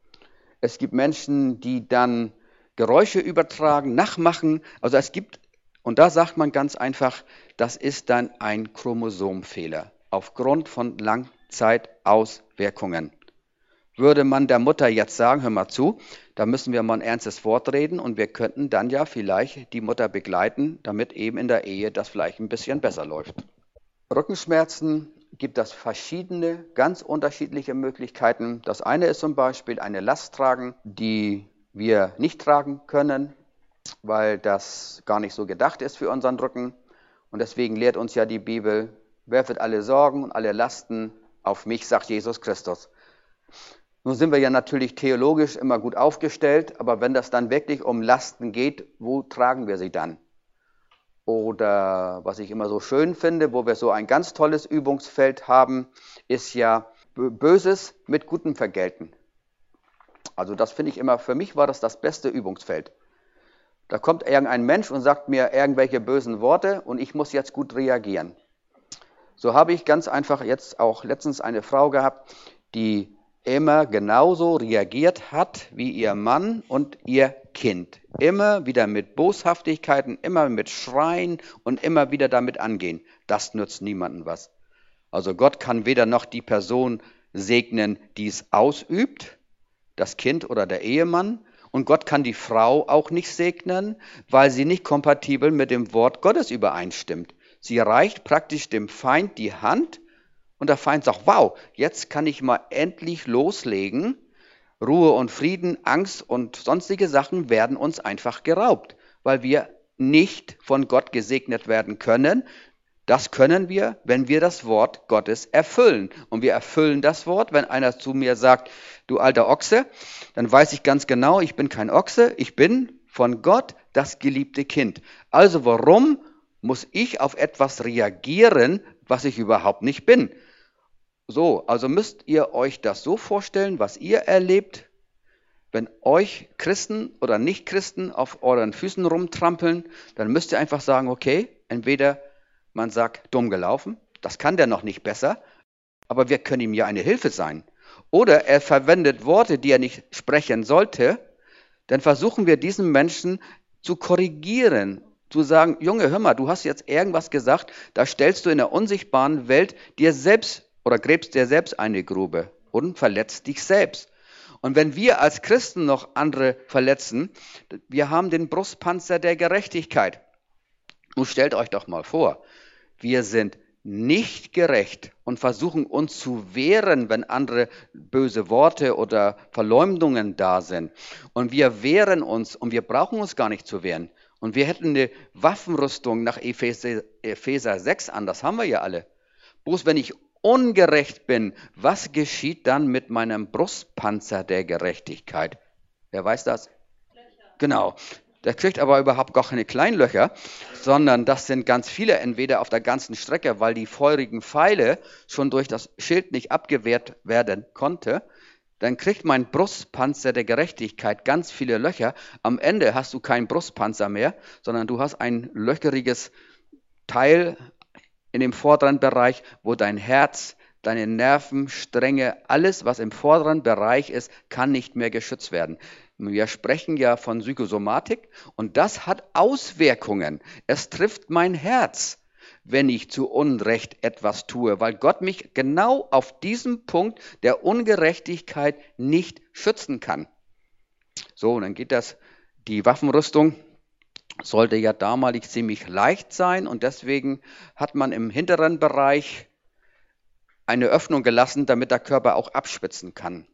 Es gibt Menschen, die dann Geräusche übertragen, nachmachen. Also es gibt, und da sagt man ganz einfach, das ist dann ein Chromosomfehler aufgrund von Langzeitauswirkungen. Würde man der Mutter jetzt sagen, hör mal zu, da müssen wir mal ein ernstes Wort reden und wir könnten dann ja vielleicht die Mutter begleiten, damit eben in der Ehe das vielleicht ein bisschen besser läuft. Rückenschmerzen gibt es verschiedene, ganz unterschiedliche Möglichkeiten. Das eine ist zum Beispiel eine Last tragen, die wir nicht tragen können, weil das gar nicht so gedacht ist für unseren Rücken. Und deswegen lehrt uns ja die Bibel, werfet alle Sorgen und alle Lasten auf mich, sagt Jesus Christus. Nun sind wir ja natürlich theologisch immer gut aufgestellt, aber wenn das dann wirklich um Lasten geht, wo tragen wir sie dann? Oder was ich immer so schön finde, wo wir so ein ganz tolles Übungsfeld haben, ist ja Böses mit Gutem vergelten. Also das finde ich immer, für mich war das das beste Übungsfeld. Da kommt irgendein Mensch und sagt mir irgendwelche bösen Worte und ich muss jetzt gut reagieren. So habe ich ganz einfach jetzt auch letztens eine Frau gehabt, die immer genauso reagiert hat wie ihr Mann und ihr Kind. Immer wieder mit Boshaftigkeiten, immer mit Schreien und immer wieder damit angehen. Das nützt niemandem was. Also Gott kann weder noch die Person segnen, die es ausübt, das Kind oder der Ehemann, und Gott kann die Frau auch nicht segnen, weil sie nicht kompatibel mit dem Wort Gottes übereinstimmt. Sie reicht praktisch dem Feind die Hand und der Feind sagt, wow, jetzt kann ich mal endlich loslegen. Ruhe und Frieden, Angst und sonstige Sachen werden uns einfach geraubt, weil wir nicht von Gott gesegnet werden können. Das können wir, wenn wir das Wort Gottes erfüllen. Und wir erfüllen das Wort, wenn einer zu mir sagt, du alter Ochse, dann weiß ich ganz genau, ich bin kein Ochse, ich bin von Gott das geliebte Kind. Also warum muss ich auf etwas reagieren, was ich überhaupt nicht bin? So, also müsst ihr euch das so vorstellen, was ihr erlebt, wenn euch Christen oder Nicht-Christen auf euren Füßen rumtrampeln, dann müsst ihr einfach sagen, okay, entweder man sagt, dumm gelaufen, das kann der noch nicht besser, aber wir können ihm ja eine Hilfe sein. Oder er verwendet Worte, die er nicht sprechen sollte, dann versuchen wir diesen Menschen zu korrigieren, zu sagen, Junge, hör mal, du hast jetzt irgendwas gesagt, da stellst du in der unsichtbaren Welt dir selbst oder gräbst dir selbst eine Grube und verletzt dich selbst. Und wenn wir als Christen noch andere verletzen, wir haben den Brustpanzer der Gerechtigkeit. Nun stellt euch doch mal vor, wir sind nicht gerecht und versuchen uns zu wehren, wenn andere böse Worte oder Verleumdungen da sind. Und wir wehren uns und wir brauchen uns gar nicht zu wehren. Und wir hätten eine Waffenrüstung nach Epheser, Epheser sechs an, das haben wir ja alle. Bloß wenn ich ungerecht bin, was geschieht dann mit meinem Brustpanzer der Gerechtigkeit? Wer weiß das? Löcher. Genau. Der kriegt aber überhaupt gar keine Kleinlöcher, sondern das sind ganz viele, entweder auf der ganzen Strecke, weil die feurigen Pfeile schon durch das Schild nicht abgewehrt werden konnte. Dann kriegt mein Brustpanzer der Gerechtigkeit ganz viele Löcher. Am Ende hast du keinen Brustpanzer mehr, sondern du hast ein löcheriges Teil in dem vorderen Bereich, wo dein Herz, deine Nervenstränge, alles, was im vorderen Bereich ist, kann nicht mehr geschützt werden. Wir sprechen ja von Psychosomatik und das hat Auswirkungen. Es trifft mein Herz, wenn ich zu Unrecht etwas tue, weil Gott mich genau auf diesem Punkt der Ungerechtigkeit nicht schützen kann. So, und dann geht das, die Waffenrüstung sollte ja damalig ziemlich leicht sein und deswegen hat man im hinteren Bereich eine Öffnung gelassen, damit der Körper auch abschwitzen kann.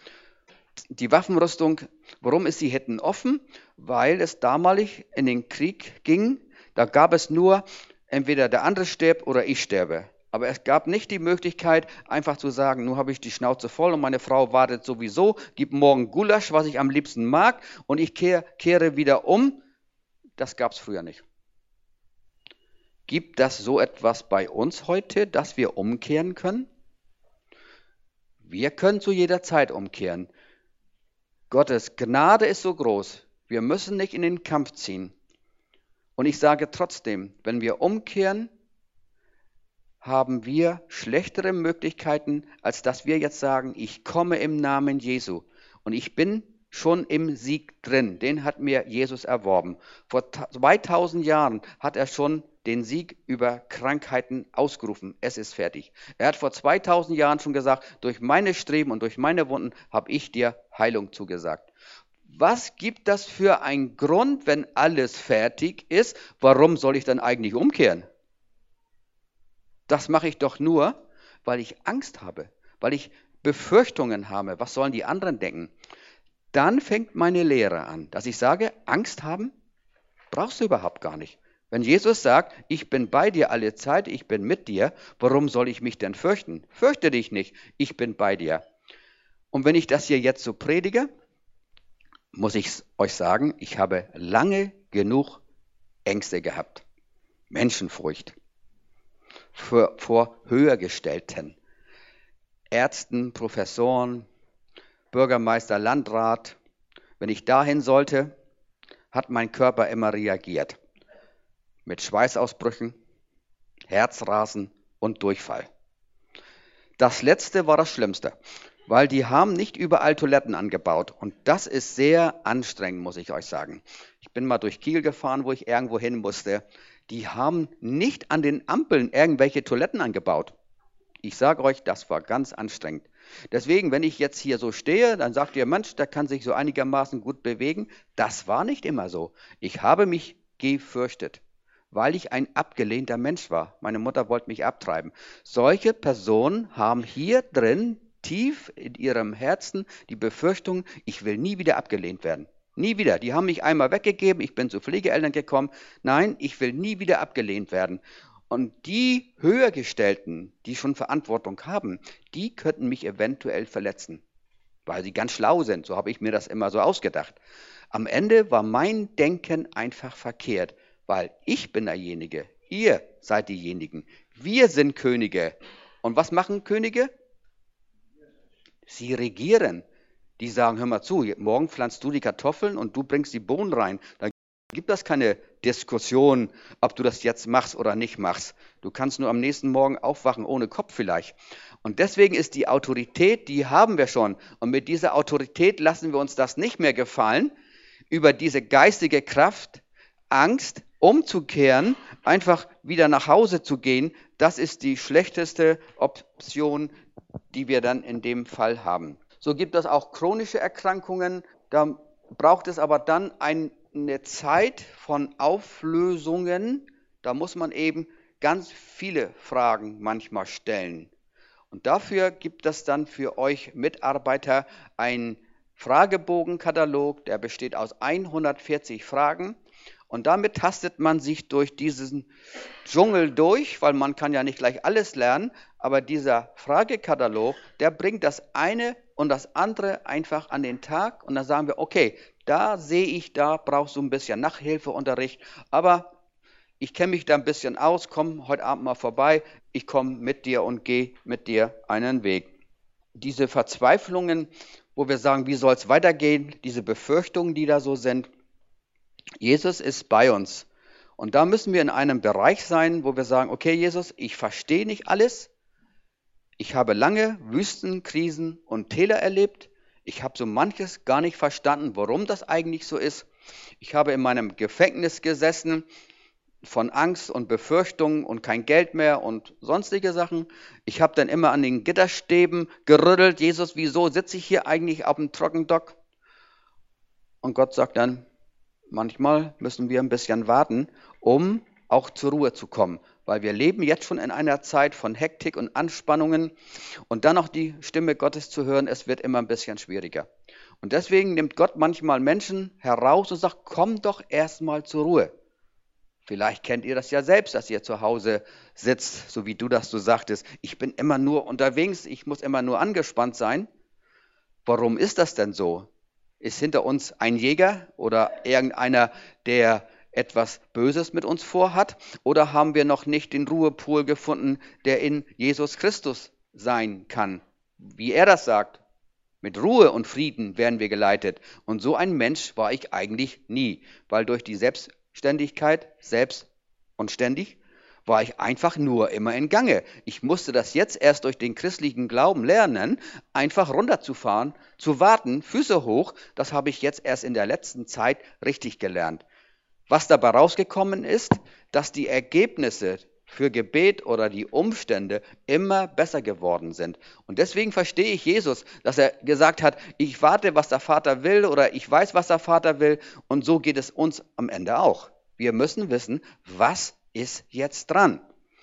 Die Waffenrüstung, warum ist sie hinten offen? Weil es damalig in den Krieg ging, da gab es nur, entweder der andere stirbt oder ich sterbe. Aber es gab nicht die Möglichkeit, einfach zu sagen, nun habe ich die Schnauze voll und meine Frau wartet sowieso, gibt morgen Gulasch, was ich am liebsten mag, und ich kehre, kehre wieder um. Das gab es früher nicht. Gibt das so etwas bei uns heute, dass wir umkehren können? Wir können zu jeder Zeit umkehren. Gottes Gnade ist so groß, wir müssen nicht in den Kampf ziehen. Und ich sage trotzdem, wenn wir umkehren, haben wir schlechtere Möglichkeiten, als dass wir jetzt sagen, ich komme im Namen Jesu. Und ich bin schon im Sieg drin, den hat mir Jesus erworben. Vor zweitausend Jahren hat er schon den Sieg über Krankheiten ausgerufen. Es ist fertig. Er hat vor zweitausend Jahren schon gesagt, durch meine Streben und durch meine Wunden habe ich dir Heilung zugesagt. Was gibt das für einen Grund, wenn alles fertig ist? Warum soll ich dann eigentlich umkehren? Das mache ich doch nur, weil ich Angst habe, weil ich Befürchtungen habe. Was sollen die anderen denken? Dann fängt meine Lehre an, dass ich sage, Angst haben brauchst du überhaupt gar nicht. Wenn Jesus sagt, ich bin bei dir alle Zeit, ich bin mit dir, warum soll ich mich denn fürchten? Fürchte dich nicht, ich bin bei dir. Und wenn ich das hier jetzt so predige, muss ich euch sagen, ich habe lange genug Ängste gehabt. Menschenfurcht vor, vor Höhergestellten, Ärzten, Professoren, Bürgermeister, Landrat. Wenn ich dahin sollte, hat mein Körper immer reagiert. Mit Schweißausbrüchen, Herzrasen und Durchfall. Das letzte war das Schlimmste, weil die haben nicht überall Toiletten angebaut. Und das ist sehr anstrengend, muss ich euch sagen. Ich bin mal durch Kiel gefahren, wo ich irgendwo hin musste. Die haben nicht an den Ampeln irgendwelche Toiletten angebaut. Ich sage euch, das war ganz anstrengend. Deswegen, wenn ich jetzt hier so stehe, dann sagt ihr, Mensch, der kann sich so einigermaßen gut bewegen. Das war nicht immer so. Ich habe mich gefürchtet, weil ich ein abgelehnter Mensch war. Meine Mutter wollte mich abtreiben. Solche Personen haben hier drin tief in ihrem Herzen die Befürchtung, ich will nie wieder abgelehnt werden. Nie wieder. Die haben mich einmal weggegeben, ich bin zu Pflegeeltern gekommen. Nein, ich will nie wieder abgelehnt werden. Und die Höhergestellten, die schon Verantwortung haben, die könnten mich eventuell verletzen, weil sie ganz schlau sind. So habe ich mir das immer so ausgedacht. Am Ende war mein Denken einfach verkehrt, weil ich bin derjenige, ihr seid diejenigen. Wir sind Könige. Und was machen Könige? Sie regieren. Die sagen, hör mal zu, morgen pflanzt du die Kartoffeln und du bringst die Bohnen rein. Dann gibt es keine Diskussion, ob du das jetzt machst oder nicht machst. Du kannst nur am nächsten Morgen aufwachen, ohne Kopf vielleicht. Und deswegen ist die Autorität, die haben wir schon. Und mit dieser Autorität lassen wir uns das nicht mehr gefallen, über diese geistige Kraft, Angst umzukehren, einfach wieder nach Hause zu gehen. Das ist die schlechteste Option, die wir dann in dem Fall haben. So gibt es auch chronische Erkrankungen. Da braucht es aber dann ein eine Zeit von Auflösungen, da muss man eben ganz viele Fragen manchmal stellen. Und dafür gibt es dann für euch Mitarbeiter einen Fragebogenkatalog, der besteht aus hundertvierzig Fragen. Und damit tastet man sich durch diesen Dschungel durch, weil man kann ja nicht gleich alles lernen, aber dieser Fragekatalog, der bringt das eine und das andere einfach an den Tag und dann sagen wir, okay, da sehe ich, da brauchst du ein bisschen Nachhilfeunterricht, aber ich kenne mich da ein bisschen aus, komm heute Abend mal vorbei, ich komme mit dir und gehe mit dir einen Weg. Diese Verzweiflungen, wo wir sagen, wie soll es weitergehen, diese Befürchtungen, die da so sind, Jesus ist bei uns. Und da müssen wir in einem Bereich sein, wo wir sagen, okay Jesus, ich verstehe nicht alles, ich habe lange Wüsten, Krisen und Täler erlebt, ich habe so manches gar nicht verstanden, warum das eigentlich so ist. Ich habe in meinem Gefängnis gesessen von Angst und Befürchtungen und kein Geld mehr und sonstige Sachen. Ich habe dann immer an den Gitterstäben gerüttelt. Jesus, wieso sitze ich hier eigentlich auf dem Trockendock? Und Gott sagt dann, manchmal müssen wir ein bisschen warten, um auch zur Ruhe zu kommen. Weil wir leben jetzt schon in einer Zeit von Hektik und Anspannungen und dann noch die Stimme Gottes zu hören, es wird immer ein bisschen schwieriger. Und deswegen nimmt Gott manchmal Menschen heraus und sagt, komm doch erstmal zur Ruhe. Vielleicht kennt ihr das ja selbst, dass ihr zu Hause sitzt, so wie du das so sagtest. Ich bin immer nur unterwegs, ich muss immer nur angespannt sein. Warum ist das denn so? Ist hinter uns ein Jäger oder irgendeiner, der etwas Böses mit uns vorhat? Oder haben wir noch nicht den Ruhepol gefunden, der in Jesus Christus sein kann? Wie er das sagt, mit Ruhe und Frieden werden wir geleitet. Und so ein Mensch war ich eigentlich nie, weil durch die Selbstständigkeit, selbst und ständig, war ich einfach nur immer in Gange. Ich musste das jetzt erst durch den christlichen Glauben lernen, einfach runterzufahren, zu warten, Füße hoch. Das habe ich jetzt erst in der letzten Zeit richtig gelernt. Was dabei rausgekommen ist, dass die Ergebnisse für Gebet oder die Umstände immer besser geworden sind. Und deswegen verstehe ich Jesus, dass er gesagt hat, ich warte, was der Vater will oder ich weiß, was der Vater will. Und so geht es uns am Ende auch. Wir müssen wissen, was ist jetzt dran.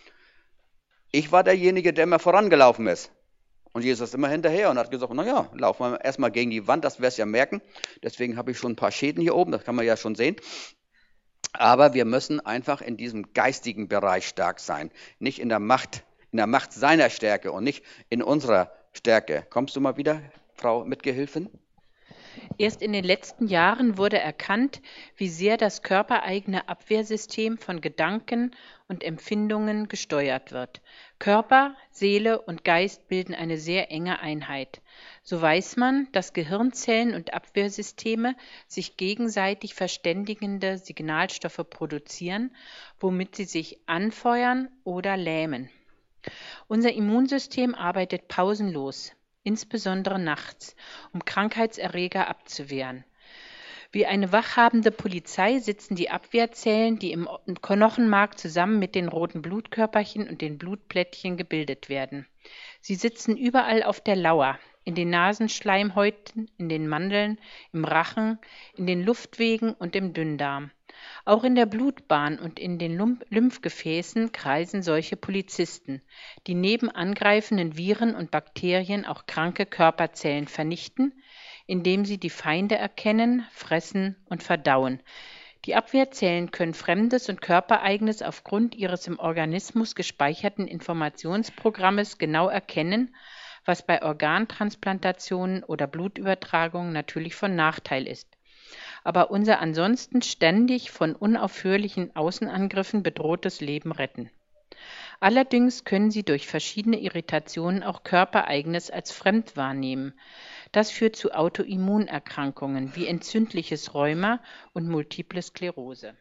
Ich war derjenige, der immer vorangelaufen ist. Und Jesus ist immer hinterher und hat gesagt, naja, laufen wir erstmal gegen die Wand, das wirst du ja merken. Deswegen habe ich schon ein paar Schäden hier oben, das kann man ja schon sehen. Aber wir müssen einfach in diesem geistigen Bereich stark sein. Nicht in der Macht, in der Macht seiner Stärke und nicht in unserer Stärke. Kommst du mal wieder, Frau Mitgehilfin? Erst in den letzten Jahren wurde erkannt, wie sehr das körpereigene Abwehrsystem von Gedanken und Empfindungen gesteuert wird. Körper, Seele und Geist bilden eine sehr enge Einheit. So weiß man, dass Gehirnzellen und Abwehrsysteme sich gegenseitig verständigende Signalstoffe produzieren, womit sie sich anfeuern oder lähmen. Unser Immunsystem arbeitet pausenlos, insbesondere nachts, um Krankheitserreger abzuwehren. Wie eine wachhabende Polizei sitzen die Abwehrzellen, die im Knochenmark zusammen mit den roten Blutkörperchen und den Blutplättchen gebildet werden. Sie sitzen überall auf der Lauer, in den Nasenschleimhäuten, in den Mandeln, im Rachen, in den Luftwegen und im Dünndarm. Auch in der Blutbahn und in den Lymphgefäßen kreisen solche Polizisten, die neben angreifenden Viren und Bakterien auch kranke Körperzellen vernichten, indem sie die Feinde erkennen, fressen und verdauen. Die Abwehrzellen können Fremdes und Körpereigenes aufgrund ihres im Organismus gespeicherten Informationsprogrammes genau erkennen, was bei Organtransplantationen oder Blutübertragungen natürlich von Nachteil ist. Aber unser ansonsten ständig von unaufhörlichen Außenangriffen bedrohtes Leben retten. Allerdings können sie durch verschiedene Irritationen auch Körpereigenes als fremd wahrnehmen. Das führt zu Autoimmunerkrankungen wie entzündliches Rheuma und Multiple Sklerose.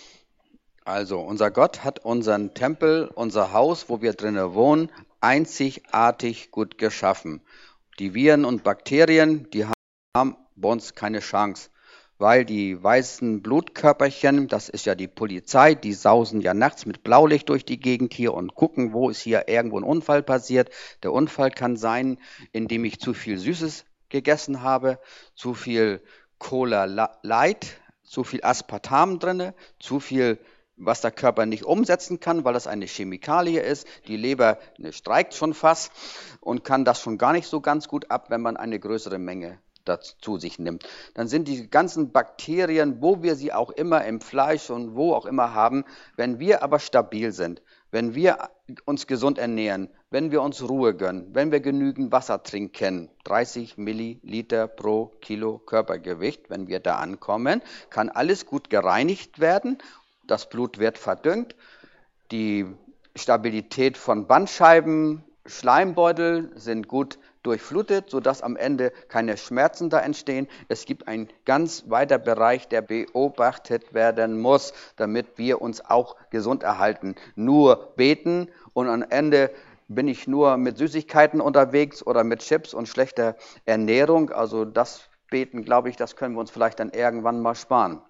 Also, unser Gott hat unseren Tempel, unser Haus, wo wir drinnen wohnen, einzigartig gut geschaffen. Die Viren und Bakterien, die haben bei uns keine Chance, weil die weißen Blutkörperchen, das ist ja die Polizei, die sausen ja nachts mit Blaulicht durch die Gegend hier und gucken, wo ist hier irgendwo ein Unfall passiert. Der Unfall kann sein, indem ich zu viel Süßes gegessen habe, zu viel Cola Light, zu viel Aspartam drinne, zu viel, was der Körper nicht umsetzen kann, weil das eine Chemikalie ist. Die Leber ne, streikt schon fast und kann das schon gar nicht so ganz gut ab, wenn man eine größere Menge zu sich nimmt. Dann sind die ganzen Bakterien, wo wir sie auch immer im Fleisch und wo auch immer haben, wenn wir aber stabil sind, wenn wir uns gesund ernähren, wenn wir uns Ruhe gönnen, wenn wir genügend Wasser trinken, dreißig Milliliter pro Kilo Körpergewicht, wenn wir da ankommen, kann alles gut gereinigt werden, das Blut wird verdünnt, die Stabilität von Bandscheiben, Schleimbeutel sind gut durchflutet, sodass am Ende keine Schmerzen da entstehen. Es gibt einen ganz weiter Bereich, der beobachtet werden muss, damit wir uns auch gesund erhalten. Nur beten und am Ende bin ich nur mit Süßigkeiten unterwegs oder mit Chips und schlechter Ernährung. Also das Beten, glaube ich, das können wir uns vielleicht dann irgendwann mal sparen.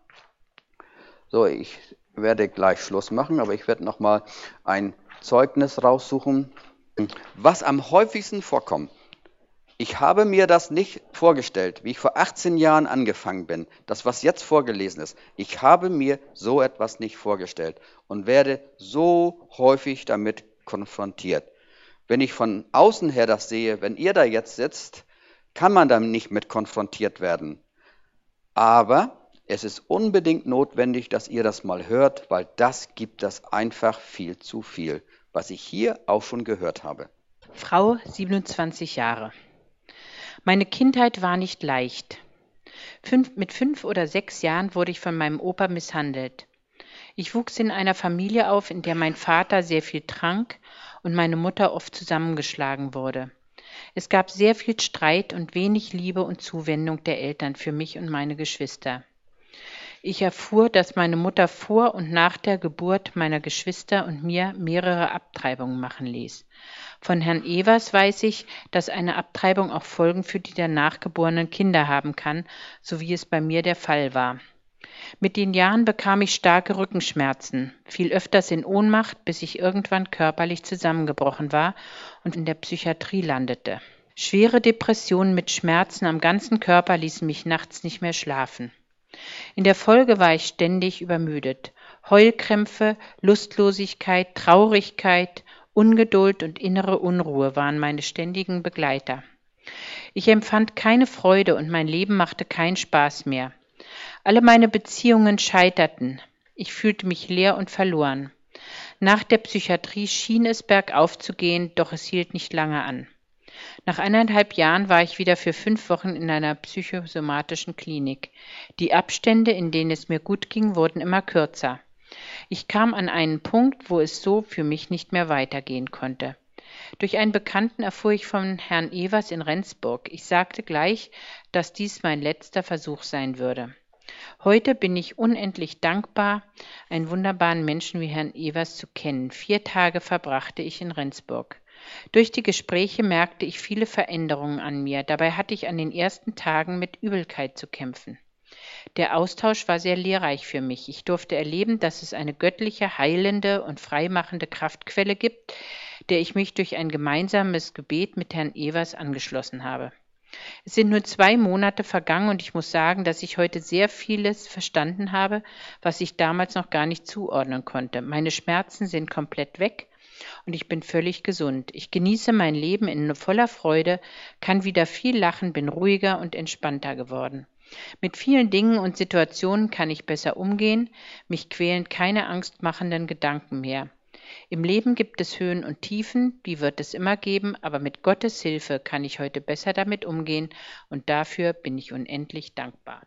So, ich werde gleich Schluss machen, aber ich werde noch mal ein Zeugnis raussuchen, was am häufigsten vorkommt. Ich habe mir das nicht vorgestellt, wie ich vor achtzehn Jahren angefangen bin, das, was jetzt vorgelesen ist. Ich habe mir so etwas nicht vorgestellt und werde so häufig damit konfrontiert. Wenn ich von außen her das sehe, wenn ihr da jetzt sitzt, kann man damit nicht mit konfrontiert werden. Aber es ist unbedingt notwendig, dass ihr das mal hört, weil das gibt das einfach viel zu viel, was ich hier auch schon gehört habe. Frau, siebenundzwanzig Jahre. Meine Kindheit war nicht leicht. Fünf, mit fünf oder sechs Jahren wurde ich von meinem Opa misshandelt. Ich wuchs in einer Familie auf, in der mein Vater sehr viel trank und meine Mutter oft zusammengeschlagen wurde. Es gab sehr viel Streit und wenig Liebe und Zuwendung der Eltern für mich und meine Geschwister. Ich erfuhr, dass meine Mutter vor und nach der Geburt meiner Geschwister und mir mehrere Abtreibungen machen ließ. Von Herrn Evers weiß ich, dass eine Abtreibung auch Folgen für die danach geborenen Kinder haben kann, so wie es bei mir der Fall war. Mit den Jahren bekam ich starke Rückenschmerzen, fiel öfters in Ohnmacht, bis ich irgendwann körperlich zusammengebrochen war und in der Psychiatrie landete. Schwere Depressionen mit Schmerzen am ganzen Körper ließen mich nachts nicht mehr schlafen. In der Folge war ich ständig übermüdet. Heulkrämpfe, Lustlosigkeit, Traurigkeit, Ungeduld und innere Unruhe waren meine ständigen Begleiter. Ich empfand keine Freude und mein Leben machte keinen Spaß mehr. Alle meine Beziehungen scheiterten. Ich fühlte mich leer und verloren. Nach der Psychiatrie schien es bergauf zu gehen, doch es hielt nicht lange an. Nach eineinhalb Jahren war ich wieder für fünf Wochen in einer psychosomatischen Klinik. Die Abstände, in denen es mir gut ging, wurden immer kürzer. Ich kam an einen Punkt, wo es so für mich nicht mehr weitergehen konnte. Durch einen Bekannten erfuhr ich von Herrn Evers in Rendsburg. Ich sagte gleich, dass dies mein letzter Versuch sein würde. Heute bin ich unendlich dankbar, einen wunderbaren Menschen wie Herrn Evers zu kennen. Vier Tage verbrachte ich in Rendsburg. Durch die Gespräche merkte ich viele Veränderungen an mir. Dabei hatte ich an den ersten Tagen mit Übelkeit zu kämpfen. Der Austausch war sehr lehrreich für mich. Ich durfte erleben, dass es eine göttliche, heilende und freimachende Kraftquelle gibt, der ich mich durch ein gemeinsames Gebet mit Herrn Evers angeschlossen habe. Es sind nur zwei Monate vergangen und ich muss sagen, dass ich heute sehr vieles verstanden habe, was ich damals noch gar nicht zuordnen konnte. Meine Schmerzen sind komplett weg und ich bin völlig gesund. Ich genieße mein Leben in voller Freude, kann wieder viel lachen, bin ruhiger und entspannter geworden. Mit vielen Dingen und Situationen kann ich besser umgehen, mich quälen keine angstmachenden Gedanken mehr. Im Leben gibt es Höhen und Tiefen, die wird es immer geben, aber mit Gottes Hilfe kann ich heute besser damit umgehen und dafür bin ich unendlich dankbar.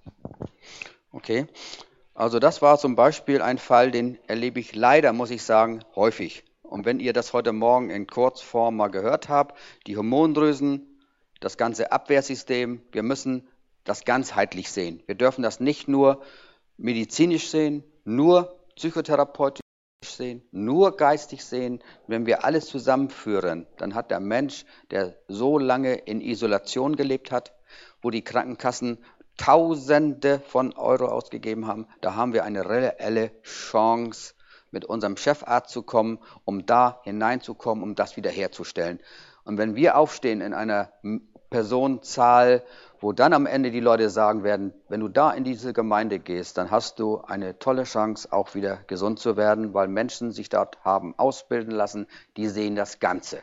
Okay, also das war zum Beispiel ein Fall, den erlebe ich leider, muss ich sagen, häufig. Und wenn ihr das heute Morgen in Kurzform mal gehört habt, die Hormondrüsen, das ganze Abwehrsystem, wir müssen das ganzheitlich sehen. Wir dürfen das nicht nur medizinisch sehen, nur psychotherapeutisch sehen, nur geistig sehen. Wenn wir alles zusammenführen, dann hat der Mensch, der so lange in Isolation gelebt hat, wo die Krankenkassen Tausende von Euro ausgegeben haben, da haben wir eine reelle Chance, mit unserem Chefarzt zu kommen, um da hineinzukommen, um das wiederherzustellen. Und wenn wir aufstehen in einer Personenzahl, wo dann am Ende die Leute sagen werden, wenn du da in diese Gemeinde gehst, dann hast du eine tolle Chance, auch wieder gesund zu werden, weil Menschen sich dort haben ausbilden lassen, die sehen das Ganze.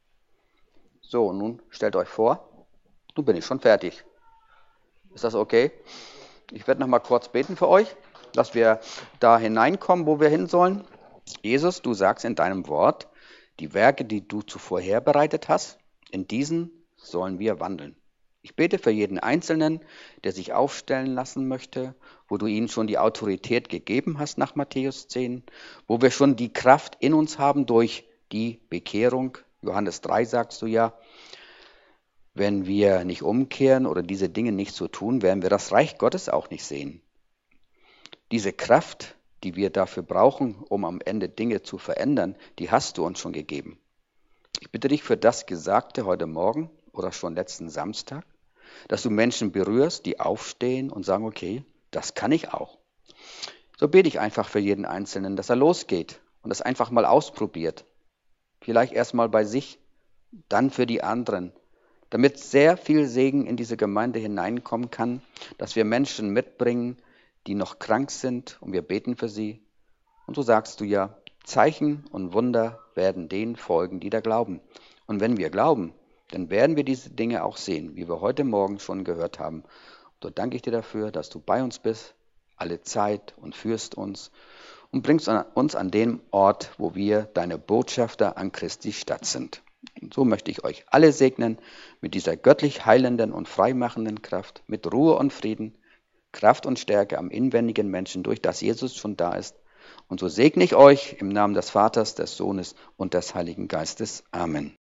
So, nun stellt euch vor, nun bin ich schon fertig. Ist das okay? Ich werde noch mal kurz beten für euch, dass wir da hineinkommen, wo wir hin sollen. Jesus, du sagst in deinem Wort, die Werke, die du zuvor herbereitet hast, in diesen sollen wir wandeln. Ich bete für jeden Einzelnen, der sich aufstellen lassen möchte, wo du ihnen schon die Autorität gegeben hast nach Matthäus zehn, wo wir schon die Kraft in uns haben durch die Bekehrung. Johannes drei sagst du ja, wenn wir nicht umkehren oder diese Dinge nicht so tun, werden wir das Reich Gottes auch nicht sehen. Diese Kraft, die wir dafür brauchen, um am Ende Dinge zu verändern, die hast du uns schon gegeben. Ich bitte dich für das Gesagte heute Morgen oder schon letzten Samstag, dass du Menschen berührst, die aufstehen und sagen, okay, das kann ich auch. So bete ich einfach für jeden Einzelnen, dass er losgeht und das einfach mal ausprobiert. Vielleicht erst mal bei sich, dann für die anderen, damit sehr viel Segen in diese Gemeinde hineinkommen kann, dass wir Menschen mitbringen, die noch krank sind und wir beten für sie. Und so sagst du ja, Zeichen und Wunder werden denen folgen, die da glauben. Und wenn wir glauben, dann werden wir diese Dinge auch sehen, wie wir heute Morgen schon gehört haben. So danke ich dir dafür, dass du bei uns bist, alle Zeit und führst uns und bringst uns an den Ort, wo wir deine Botschafter an Christi Stadt sind. Und so möchte ich euch alle segnen mit dieser göttlich heilenden und freimachenden Kraft, mit Ruhe und Frieden, Kraft und Stärke am inwendigen Menschen, durch das Jesus schon da ist. Und so segne ich euch im Namen des Vaters, des Sohnes und des Heiligen Geistes. Amen.